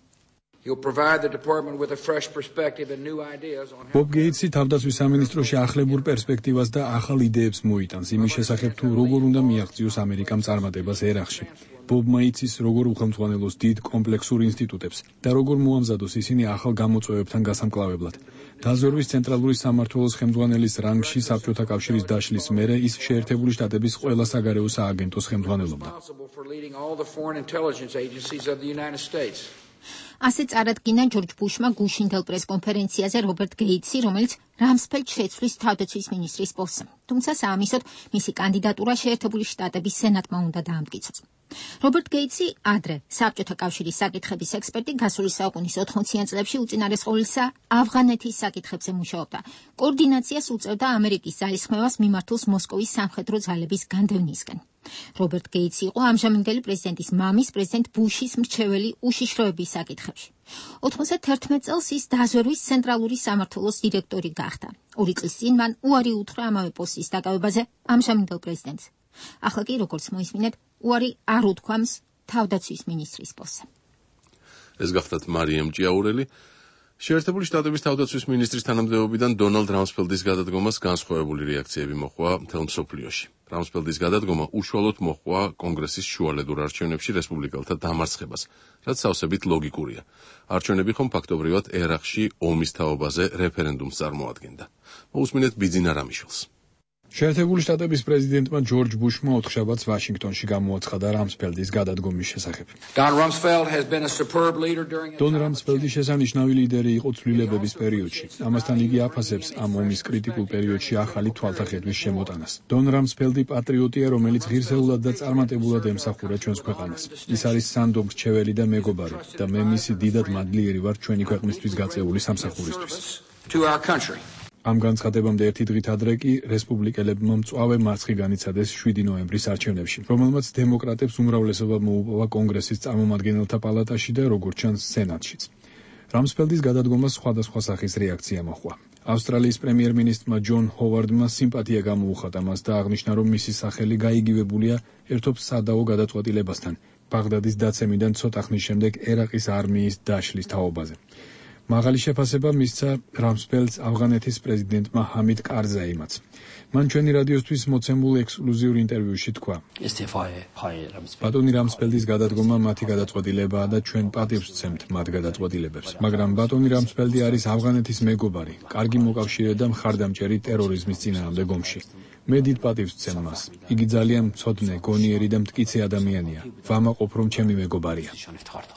ბობ გეიტსი თავდაცვის სამინისტროში ახლებურ პერსპექტივას და ახალ იდეებს მოიტანს იმის შესახებ თუ როგორ უნდა მიაღწიოს ამერიკამ წარმატებას ერაყში. ბობმა იცის როგორ უხელმძღვანელოს დიდ კომპლექსურ ინსტიტუტებს და როგორ მოამზადოს ისინი ახალ გამოწვევებთან გასამკლავებლად. დაზვერვის ცენტრალური სამმართველოს ხელმძღვანელის რანგში საბჭოთა კავშირის დაშლის მერე ის შეერთებული შტატების ყველა საგარეო სააგენტოს ხელმძღვანელობდა. ასე წარადგინა ჯორჯ ბუშმა გუშინდელ პრესკონფერენციაზე რობერტ გეიტსი, რომელიც რამსფელდს შეცვლის თავდაცვის მინისტრის პოსტზე. თუმცა საამისოდ მისი კანდიდატურა შეერთებული შტატების სენატმა უნდა დაამტკიცოს. რობერტ გეიტსი ადრე საბჭოთა კავშირის საკითხების ექსპერტი გასული საუკუნის 80-იან წლებში უწინარეს ყოვლისა ავღანეთის საკითხებზე მუშაობდა. კოორდინაციას უწევდა ამერიკის ძალისხმევას მიმართულს მოსკოვის სამხედრო ძალების განდევნისკენ. რობერტ გეიტსი იყო ამჟამინდელი პრეზიდენტის მამის, პრეზიდენტ ბუშის მრჩეველი უშიშროების საკითხებში. 91 წელს ის დაზვერვის ცენტრალური სამმართველოს დირექტორი გახდა. 2 წლის წინ მან უარი უთხრა ამავე პოსტის დაკავებაზე ამჟამინდელ პრეზიდენტს. ახლა კი, როგორც მოისმინეთ, უარი არ უთქვამს თავდაცვის მინისტრის პოსტზე. ეს გახდათ მარიამ ჯიაურელი. შეერთებული შტატების თავდაცვის მინისტრის თანამდებობიდან დონალდ რამსფელდის გადადგომას განსხვავებული რეაქციები მოჰყვა მთელ მსოფლიოში. რამსფელდის გადადგომა უშუალოდ მოჰყვა კონგრესის შუალედურ არჩევნებში რესპუბლიკელთა დამარცხებას, რაც სავსებით ლოგიკურია. არჩევნები ხომ ფაქტობრივად ერაყში ომის თაობაზე რეფერენდუმს წარმოადგენდა. მოусმინეთ ბიძინა რამიშვილს. შეერთებული შტატების პრეზიდენტმა ჯორჯ ბუშმა 4 შაბათს ვაშინგტონში გამოაცხადა რამსფელდის გადადგომის შესახებ. დონ რამსფელდი შესანიშნავი ლიდერი იყო ცვლილებების პერიოდში. ამასთან იგი აფასებს ამ ომის კრიტიკულ პერიოდში ახალი თვალთახედვის შემოტანას. დონ რამსფელდი პატრიოტია, რომელიც ღირსეულად და წარმატებულად ემსახურა ჩვენს ქვეყანას. ის არის სანდო მრჩეველი და მეგობარი და მე მისი დიდად მადლიერი ვარ ჩვენი ქვეყნისთვის გაწეული სამსახურისთვის. ამ განცხადებამდე ერთი დღით ადრე კი რესპუბლიკელებმა მწვავე მარცხი განიცადეს 7 ნოემბრის არჩევნებში, რომელმაც დემოკრატებს უმრავლესობა მოუპოვა კონგრესის წარმომადგენელთა პალატაში და როგორც ჩანს სენატშიც. რამსფელდის გადადგომას სხვადასხვა სახის რეაქცია მოჰყვა. ავსტრალიის პრემიერ-მინისტრმა ჯონ ჰოვარდმა სიმპათია გამოუხატა მას და აღნიშნა, რომ მისი სახელი გაიგივებულია ერთობ სადაო გადაწყვეტილებასთან, ბაღდადის დაცემიდან ცოტა ხნის შემდეგ ერაყის არმიის დაშლის თაობაზე. მაღალი შეფასება მისცა რამსფელდს ავღანეთის პრეზიდენტმა ჰამიდ კარზაიმაც. მან ჩვენი რადიოსთვის მოცემულ ექსკლუზიურ ინტერვიუში თქვა: ბატონი რამსფელდის გადადგომა მათი გადაწყვეტილებაა და ჩვენ პატივს ვცემთ მათ გადაწყვეტილებებს. მაგრამ ბატონი რამსფელდი არის ავღანეთის მეგობარი, კარგი მოკავშირე და მხარდამჭერი ტერორიზმის წინააღმდეგ ომში. მე დიდ პატივს ვცემ მას. იგი ძალიან მცოდნე, გონიერი და მტკიცე ადამიანია. ვამაყობ, რომ ჩემი მეგობარია.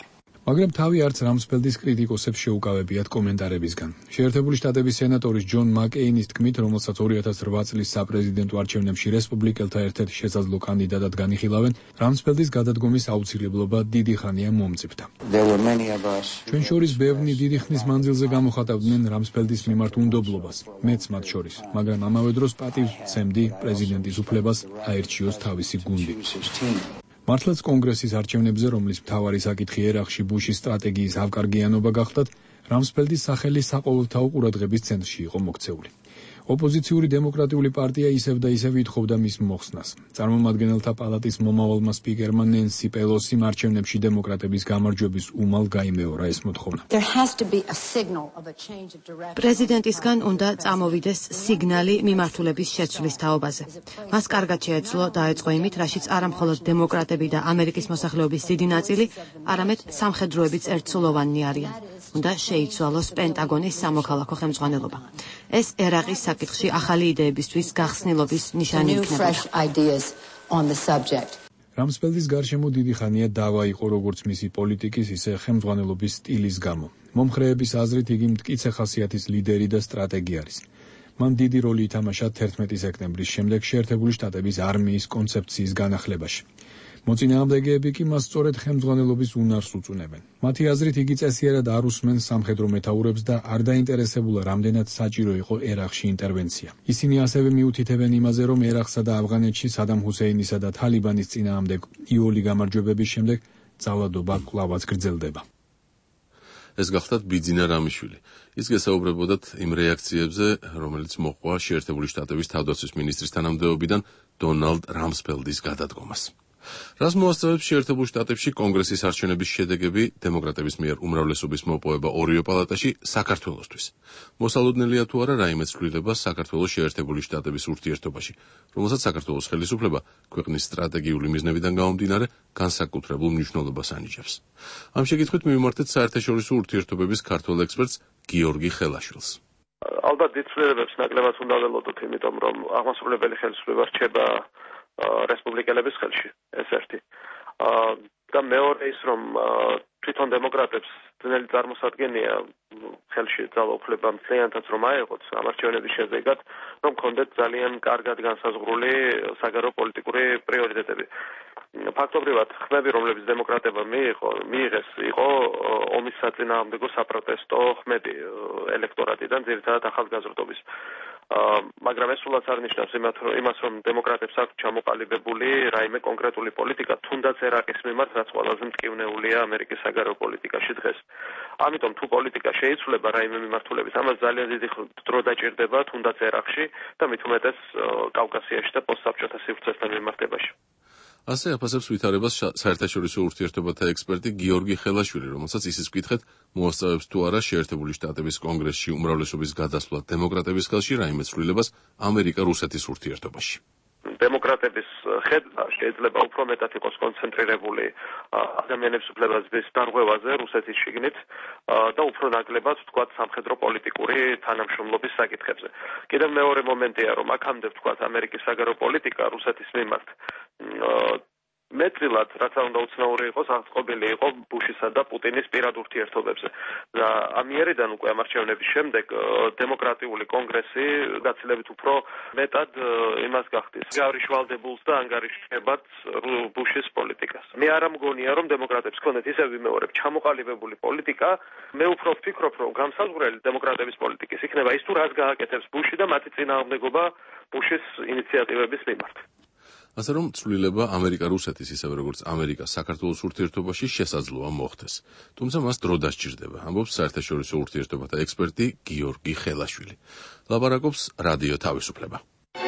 მაგრამ თავი არც რამსფელდის კრიტიკოსებს შეუკავებიათ კომენტარებისგან. შეერთებული შტატების სენატორის ჯონ მაკეინის თქმით, რომელსაც 2008 წლის საპრეზიდენტო არჩევნებში რესპუბლიკელთა ერთ-ერთ შესაძლო კანდიდატად განიხილავენ, რამსფელდის გადადგომის აუცილებლობა დიდი ხანია მომწიფდა. ჩვენ შორის ბევრი დიდი ხნის მანძილზე გამოხატავდნენ რამსფელდის მიმართ უნდობლობას, მეც მათ შორის, მაგრამ ამავე დროს პატივს ვცემდი პრეზიდენტის უფლებას აერჩიოს თავისი გუნდი. მართლაც კონგრესის არჩევნებზე, რომლის მთავარი საკითხი ერახში ბუშის სტრატეგიის ავკარგიანობა გახდათ, რამსფელდის სახელი საყოველთაო ყურადღების ცენტრში იყო მოქცეული. ოპოზიციური დემოკრატიული პარტია ისევ და ისევ ითხოვდა მის მოხსნას. წარმომადგენელთა პალატის მომავალმა სპიკერმა ნენსი პელოსიმ არჩევნებში დემოკრატების გამარჯვების უმალ გაიმეორა ეს მოთხოვნა. პრეზიდენტისგან უნდა წამოვიდეს სიგნალი მიმართულების შეცვლის თაობაზე. მას კარგად შეეძლო დაეწყო იმით, რაშიც არამხოლოდ დემოკრატები და ამერიკის მოსახლეობის დიდი ნაწილი, არამედ სამხედროებიც ერთსულოვანი არიან. უნდა შეიცვალოს პენტაგონის სამოქალაქო ხელმძღვანელობა. ეს ერაყის საკითხში ახალი იდეებისთვის გახსნილობის ნიშანი იქნება. რამსფელდის გარშემო დიდი ხანია დავა იყო როგორც მისი პოლიტიკის, ისე ხელმძღვანელობის სტილის გამო. მომხრეების აზრით იგი მტკიცე ხასიათის ლიდერი და სტრატეგი არის. მან დიდი როლი ითამაშა 11 სექტემბრის შემდეგ შეერთებული შტატების არმიის კონცეფციის განახლებაში. მოწინააღმდეგეები კი მას სწორედ ხელმძღვანელობის უნარს უწუნებენ. მათი აზრით იგი წესიერად არ უსმენს სამხედრო მეთაურებს და არ დაინტერესებულა რამდენად საჭირო იყო ერახში ინტერვენცია. ისინი ასევე მიუთითებენ იმაზე, რომ ერახსა და ავღანეთში სადამ ჰუსეინისა და თალიბანის წინააღმდეგ იოლი გამარჯვებების შემდეგ ძალადობა კვლავაც გრძელდება. ეს გახლდათ ბიძინა რამიშვილი. ის გესაუბრებოდათ იმ რეაქციებზე, რომელიც მოჰყვა შეერთებული შტატების თავდაცვის მინისტრის თანამდებობიდან დონალდ რამსფელდის გადადგომას. რას მოასწავებს შეერთებულ შტატებში კონგრესის არჩევნების შედეგები დემოკრატების მიერ უმრავლესობის მოპოვება ორიო პალატაში საქართველოსთვის. მოსალოდნელია თუ არა რაიმე ცვლილება საქართველოს შეერთებული შტატების ურთიერთობაში, რომელსაც საქართველოს ხელისუფლება ქვეყნის სტრატეგიული მიზნებიდან გამომდინარე განსაკუთრებულ მნიშვნელობას ანიჭებს. ამ შეკითხვით მივიმართეთ საერთაშორისო ურთიერთობების ქართველ ექსპერტს გიორგი ხელაშვილს. ალბათ დიდ ცვლილებებს ნაკლებად უნდა ველოდოთ, იმიტომ რომ აღმასრულებელი ხელისუფლება რჩება რესპუბლიკელების ხელში, ეს ერთი. და მეორე ის, რომ თვითონ დემოკრატებს ძნელი წარმოსადგენია ხელში ძალაუფლება მთლიანადაც რომ აეღოთ ამ არჩევნების შედეგად, რომ კონდეთ ძალიან კარგად განსაზღვრული საგარეო პოლიტიკური პრიორიტეტები. ფაქტობრივად ხმები, რომლებიც დემოკრატებმა მიიღეს, იყო ომის საწინააღმდეგო საპროტესტო ხმები ელექტორატიდან, ძირითადად ახალგაზრდობის. მაგრამ ეს სულაც არ ნიშნავს იმას, რომ დემოკრატებს აქვს ჩამოყალიბებული რაიმე კონკრეტული პოლიტიკა, თუნდაც ერაყის მიმართ, რაც ყველაზე მტკივნეულია ამერიკის საგარეო პოლიტიკაში დღეს. ამიტომ თუ პოლიტიკა შეიცვლება რაიმე მიმართულებით, ამას ძალიან დიდი დრო დაჭირდება, თუნდაც ერაყში და მით უმეტეს კავკასიაში და პოსტსაბჭოთა სივრცესთან მიმართებაში. ასე აფასებს ვითარებას საერთაშორისო ურთიერთობათა ექსპერტი გიორგი ხელაშვილი, რომელსაც ისიც ვკითხეთ, მოასწავებს თუ არა შეერთებული შტატების კონგრესში უმრავლესობის გადასვლა დემოკრატების ხელში რაიმე ცვლილებას ამერიკა-რუსეთის ურთიერთობაში. დემოკრატების ხედვა შეიძლება უფრო მეტად იყოს კონცენტრირებული ადამიანების უფლებების დარღვევაზე რუსეთის შიგნით და უფრო ნაკლებად ვთქვათ სამხედრო პოლიტიკური თანამშრომლობის საკითხებზე. კიდევ მეორე მომენტია, რომ აქამდე ვთქვათ ამერიკის საგარეო პოლიტიკა რუსეთის მიმართ მეტრილად, რაც უნდა უცნაური იყოს, აღწყობილი იყო ბუშისა და პუტინის პირად ურთიერთობებზე. და ამიერიდან უკვე ამ არჩევნების შემდეგ დემოკრატიული კონგრესი გაცილებით უფრო მეტად იმას გახდის, გავრიშვალდებულს და ანგარიშებად ბუშის პოლიტიკას. მე არ მგონია, რომ დემოკრატებს ქონდეთ ისევ ვიმეორებ ჩამოყალიბებული პოლიტიკა, მე უფრო ვფიქრობ, რომ განსაზღვრელი დემოკრატების პოლიტიკის იქნება ის თუ რას გააკეთებს ბუში და მათი წინააღმდეგობა ბუშის ინიციატივების მიმართ. ასე რომ ცვლილება ამერიკა-რუსეთის ისევე როგორც ამერიკა-საქართველოს ურთიერთობაში შესაძლოა მოხდეს. თუმცა მას დრო დასჭირდება, ამბობს საერთაშორისო ურთიერთობათა ექსპერტი გიორგი ხელაშვილი. ლაპარაკობს რადიო თავისუფლება.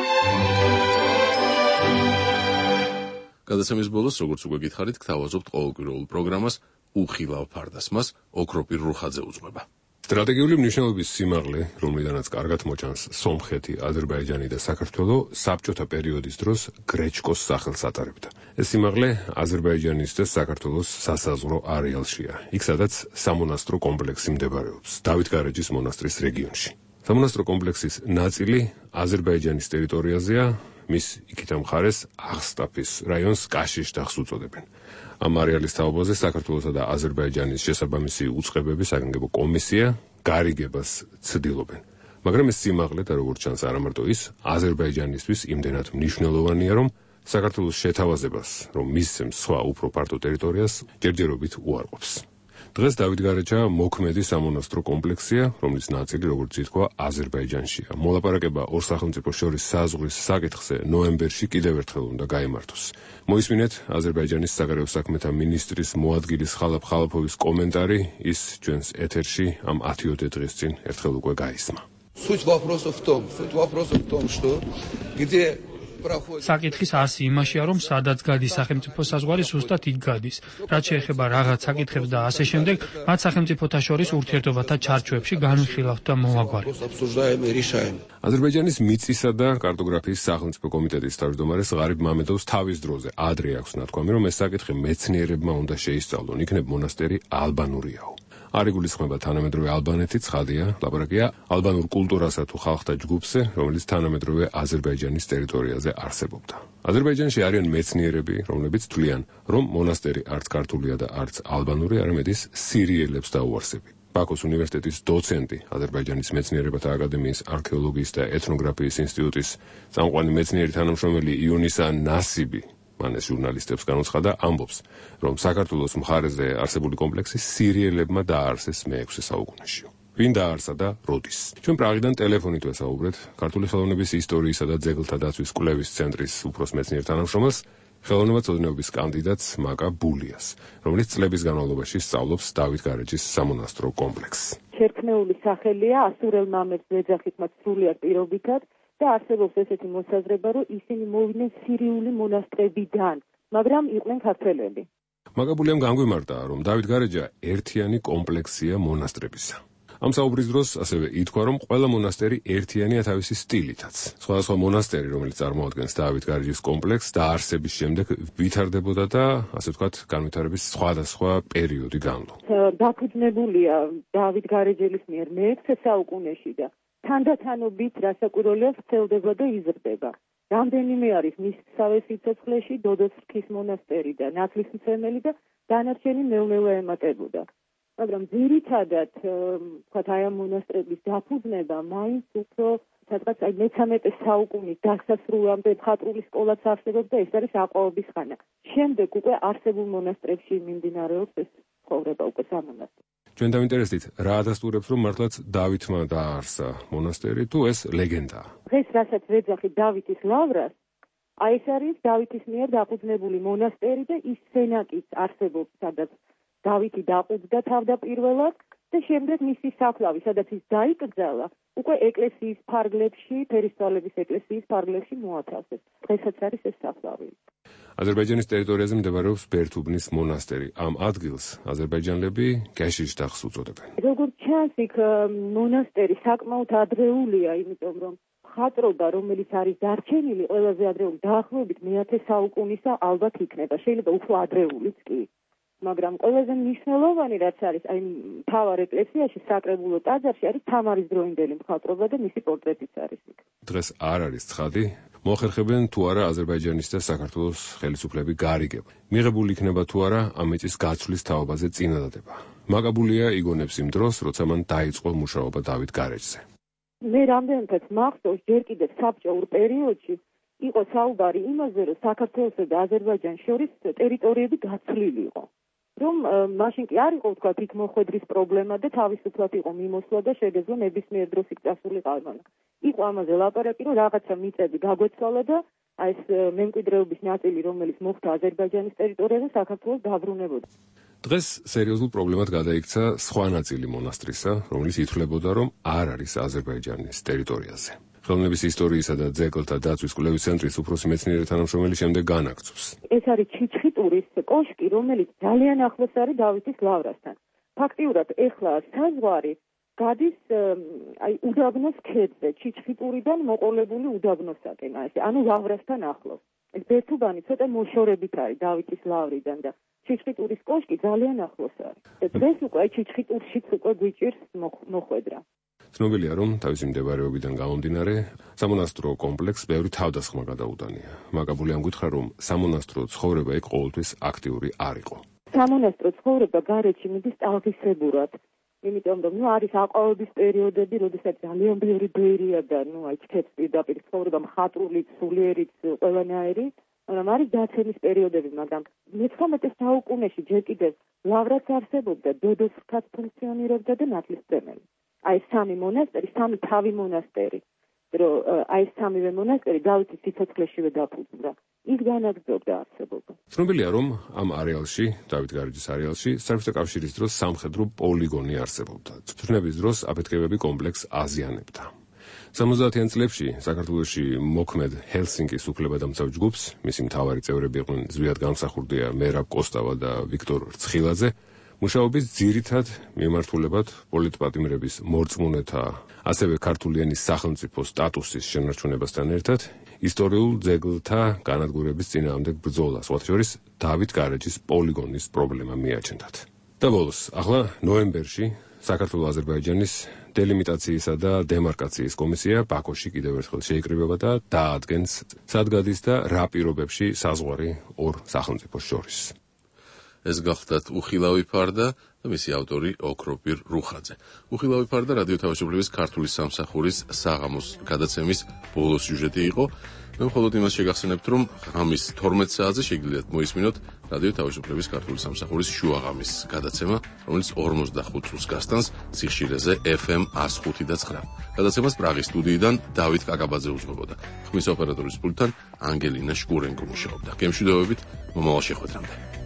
გადაცემის ბოლოს, როგორც უკვე გითხარით, გთავაზობთ ყოველკვირეულ პროგრამას უხილავ ფარდას, მას ოქროპირ რუხაძე უძღვება. სტრატეგიული მნიშვნელობის სიმაღლე, რომლიდანაც კარგად მოჭანს სომხეთი, აზერბაიჯანი და საქართველო, საბჭოთა პერიოდის დროს გრეჩკოს სახელს ატარებდა. ეს სიმაღლე აზერბაიჯანის და საქართველოს სასაზღვრო არეალშია, იქ სადაც სამონასტრო კომპლექსი მდებარეობს, დავითგარეჯის მონასტრის რეგიონში. სამონასტრო კომპლექსის ნაწილი აზერბაიჯანის ტერიტორიაზეა, მის იქით მხარეს აღსტაფის რაიონს კაშიშტახს უწოდებენ. ამ არეალის თაობაზე საქართველოსა და აზერბაიჯანის შესაბამისი უწყებები საგანგებო კომისია გარიგებას ცდილობენ. მაგრამ ეს სიმაღლე და როგორც ჩანს არა მარტო ის აზერბაიჯანისთვის იმდენად მნიშვნელოვანია, რომ საქართველოს შეთავაზებას, რომ მისცემს სხვა უფრო ფართო ტერიტორიას, ჯერჯერობით უარყოფს. დღეს დავით გარეჯა მოქმედი სამონასტრო კომპლექსია, რომლის ნაწილი, როგორც ითქვა, აზერბაიჯანშია. მოლაპარაკება ორ სახელმწიფოს შორის საზღვრის საკითხზე ნოემბერში კიდევ ერთხელ უნდა გაიმართოს. მოისმინეთ აზერბაიჯანის საგარეო საქმეთა მინისტრის მოადგილის ხალაფ ხალაფოვის კომენტარი, ის ჩვენს ეთერში ამ 10 დღის წინ ერთხელ უკვე გაისმა. Суть вопроса в том, что где საკითხის ასი იმაშია, რომ სადაც გადის სახელმწიფო საზღვარი, ზუსტად იქ გადის. რაც შეეხება რაღაც საკითხებს და ასე შემდეგ, მათ სახელმწიფოთა შორის ურთიერთობათა ჩარჩოებში განვიხილავთ და მოვაგვარებთ. აზერბაიჯანის მიწისა და კარტოგრაფიის სახელმწიფო კომიტეტის თავმჯდომარეს ღარიბ მამედოვს თავის დროზე ადრე აქვს ნათქვამი, რომ ეს საკითხი მეცნიერებმა უნდა შეისწავლონ, იქნებ მონასტერი ალბანურიაო. არ იგულისხმება თანამედროვე ალბანეთი, ცხადია, ლაპარაკია ალბანურ კულტურასა თუ ხალხთა ჯგუფზე, რომელიც თანამედროვე აზერბაიჯანის ტერიტორიაზე არსებობდა. აზერბაიჯანში არიან მეცნიერები, რომლებიც თვლიან, რომ მონასტერი არც ქართულია და არც ალბანური, არამედ ის სირიელებს დაუარსებია. ბაქოს უნივერსიტეტის დოცენტი, აზერბაიჯანის მეცნიერებათა აკადემიის არქეოლოგიის და ეთნოგრაფიის ინსტიტუტის წამყვანი მეცნიერი თანამშრომელი იუნისა ნასიბი მან ეს ჟურნალისტებს განუცხადა, ამბობს, რომ საქართველოს მხარეზე არსებული კომპლექსი სირიელებმა დააარსეს მე-6 საუკუნეში. ვინ დააარსა და როდის? ჩვენ პრაღიდან ტელეფონით ვესაუბრეთ ქართული ხელოვნების ისტორიისა და ძეგლთა დაცვის კვლევის ცენტრის უფროს მეცნიერ თანამშრომელს, ხელოვნებაცოდნეობის კანდიდატს მაკა ბულიას, რომელიც წლების განმავლობაში სწავლობს დავით გარეჯის სამონასტრო კომპლექსს. შერქმეული სახელია ასურელ მამებს ვეძახით მათ სრულიად პირობითად. და არსებობს ესეთი მოსაზრება, რომ ისინი მოვიდნენ სირიული მონასტრებიდან, მაგრამ იყვნენ ქართველები. მაგაბულიამ განგვიმარტა, რომ დავით გარეჯა ერთიანი კომპლექსია მონასტრებისა. ამ საუბრის დროს ასევე ითქვა, რომ ყველა მონასტერი ერთიანია თავისი სტილითაც. სხვადასხვა მონასტერი, რომელიც წარმოადგენს დავით გარეჯის კომპლექსს, დაარსების შემდეგ ვითარდებოდა და, ასე ვთქვათ, განვითარების სხვადასხვა პერიოდი განვლო. დაფუძნებულია დავით გარეჯელის მიერ მე-6 საუკუნეში და თანდათანობით რასაკვირველია ვრცელდება და იზრდება. რამდენიმე არის მისსავე სიცოცხლეში დოდოსრქის მონასტერი და ნათლისმცემელი და დანარჩენი მეუღლე ემატებოდა. მაგრამ ძირითადად, ვთქვათ, აი ამ მონასტრების დაფუძნება მაინც უფრო სადღაც აი მე-13 საუკუნის დასასრულამდე მხატვრული სკოლაც არსებობდა და ეს არის აყვავების ხანა. შემდეგ უკვე არსებულ მონასტრებში მიმდინარეობს ეს ცხოვრება უკვე სამონასტრო. ჩვენ დავინტერესდით, რა ადასტურებს, რომ მართლაც დავითმა დააარსა მონასტერი, თუ ეს ლეგენდაა. დღეს რასაც ვეძახით დავითის ლავრას, აი ეს არის დავითის მიერ დაფუძნებული მონასტერი და ის სენაკიც არსებობს, სადაც დავითი დაყუძდა თავდაპირველად და შემდეგ მისი საფლავი, სადაც ის დაიკრძალა, უკვე ეკლესიის ფარგლებში, ფერისცვალების ეკლესიის ფარგლებში მოათავსეს. დღესაც არის ეს საფლავი. აზერბაიჯანის ტერიტორიაზე მდებარეობს ბერთუბნის მონასტერი. ამ ადგილს აზერბაიჯანელები კაშიშტახს უწოდებენ. როგორც ჩანს, იქ მონასტერი საკმაოდ ადრეულია, იმიტომ რომ მხატვრობა, რომელიც არის დარჩენილი, ყველაზე ადრეული დაახლოებით მე-10 საუკუნისა ალბათ იქნება. შეიძლება უფრო ადრეულიც კი. მაგრამ ყველაზე მნიშვნელოვანი რაც არის, აი მთავარ ეკლესიაში, საკრებულო ტაძარში არის თამარის დროინდელი მხატვრობა და მისი პორტრეტიც არის იქ. დღეს არ არის ცხადი, მოახერხებენ თუ არა აზერბაიჯანის და საქართველოს ხელისუფლები გარიგება. მიღებული იქნება თუ არა ამ მიწის გაცვლის თაობაზე წინადადება. მაგაბულია იგონებს იმ დროს, როცა მან დაიწყო მუშაობა დავით გარეჯზე. მე რამდენადაც მახსოვს, ჯერ კიდევ საბჭოურ პერიოდში იყო საუბარი იმაზე, რომ საქართველოსა და აზერბაიჯანს შორის ტერიტორიები გაცვლილი იყო. რომ მაშინ კი არ იყო ვთქვათ იქ მოხვედრის პრობლემა და თავისუფლად იყო მიმოსვლა და შეგეძლო ნებისმიერ დროს იქ წასულიყავ. იყო ამაზე ლაპარაკი, რომ რაღაცა მიწები გაგვეცვალა და აი ეს მემკვიდრეობის ნაწილი, რომელიც მოხდა აზერბაიჯანის ტერიტორიაზე, საქართველოს დაბრუნებოდა. დღეს სერიოზულ პრობლემად გადაიქცა სხვა ნაწილი მონასტრისა, რომელიც ითვლებოდა, რომ არ არის აზერბაიჯანის ტერიტორიაზე. ხელოვნების ისტორიისა და ძეგლთა დაცვის კვლევის ცენტრის უფროსი მეცნიერი თანამშრომელი შემდეგ განაგრძობს. ეს არის ჩიჩხიტურის კოშკი, რომელიც ძალიან ახლოს არის დავითის ლავრასთან. ფაქტიურად ეხლა საზღვარი გადის აი უდაბნოს ქედზე, ჩიჩხიტურიდან მოყოლებული უდაბნოსაკენ, ანუ ლავრასთან ახლოს. ეს ბერთუბანი ცოტა მოშორებით არის დავითის ლავრიდან და ჩიჩხიტურის კოშკი ძალიან ახლოს არის. დღეს უკვე ჩიჩხიტურშიც უკვე გვიჭირს მოხვედრა. ცნობილია, რომ თავისი მდებარეობიდან გამომდინარე, სამონასტრო კომპლექსს ბევრი თავდასხმა გადაუდანია. მაკაბული ამგვითხა, რომ სამონასტრო ცხოვრება იქ ყოველთვის აქტიური არ იყო. სამონასტრო ცხოვრება გარეჩი მიდის ტალღისებურად. იმიტომ რომ არის აყვავების პერიოდები, როდესაც ძალიან ბევრი ბერია და აი ჩქეფს პირდაპირ ცხოვრება მხატვრული, სულიერიც, ყველანაირი, მაგრამ არის დაცემის პერიოდები, მაგრამ მე-19 საუკუნეში ჯერ კიდევ ლავრაც არსებობდა, დოდოსხაც ფუნქციონირებდა და ნათლისმცემელი. აი სამი მონასტერი, სამი თავი მონასტერი, რომ აი სამივე მონასტერი დავითის სიცოცხლეშივე დაფუძნდა. ის განაგრძობდა არსებობა. ცნობილია, რომ ამ არეალში, დავით გარეჯის არეალში, საბჭოთა კავშირის დროს სამხედრო პოლიგონი არსებობდა. წვრთნების დროს აფეთქებები კომპლექსს აზიანებდა. 70-იან წლებში საქართველოში მოქმედ ჰელსინკის უფლებადამცავ ჯგუფს, მისი მთავარი წევრები იყვნენ ზვიად გამსახურდია მერაბ კოსტავა და ვიქტორ რცხილაძე, მუშაობის ძირითად მიმართულებად პოლიტპატიმრების მორწმუნეთა, ასევე ქართული ენის სახელმწიფო სტატუსის შენარჩუნებასთან ერთად ისტორიულ ძეგლთა განადგურების წინააღმდეგ ბრძოლა, სხვათა შორის დავით გარეჯის პოლიგონის პრობლემა მიაჩნდათ. და ბოლოს, ახლა ნოემბერში საქართველო-აზერბაიჯანის დელიმიტაციისა და დემარკაციის კომისია ბაქოში კიდევ ერთხელ შეიკრიბება და დაადგენს, სად გადის და რა პირობებში საზღვარი ორ სახელმწიფოს შორის. ეს გახლდათ უხილავი ფარდა და მისი ავტორი ოქროპირ რუხაძე. უხილავი ფარდა რადიო თავისუფლების ქართული სამსახურის საღამოს გადაცემის ბოლო სიუჟეტი იყო. მე მხოლოდ იმას შეგახსენებთ, რომ ღამის 12 საათზე შეგიძლიათ მოისმინოთ რადიო თავისუფლების ქართული სამსახურის შუაღამის გადაცემა, რომელიც 45 წუთს გასტანს სიხშირეზე FM 105.9. გადაცემას პრაღის სტუდიიდან დავით კაკაბაძე უძღვებოდა. ხმის ოპერატორის პულტთან ანგელინა შკურენკო მუშაობდა. გემშვიდობებით, მომავალ შეხვედრამდე.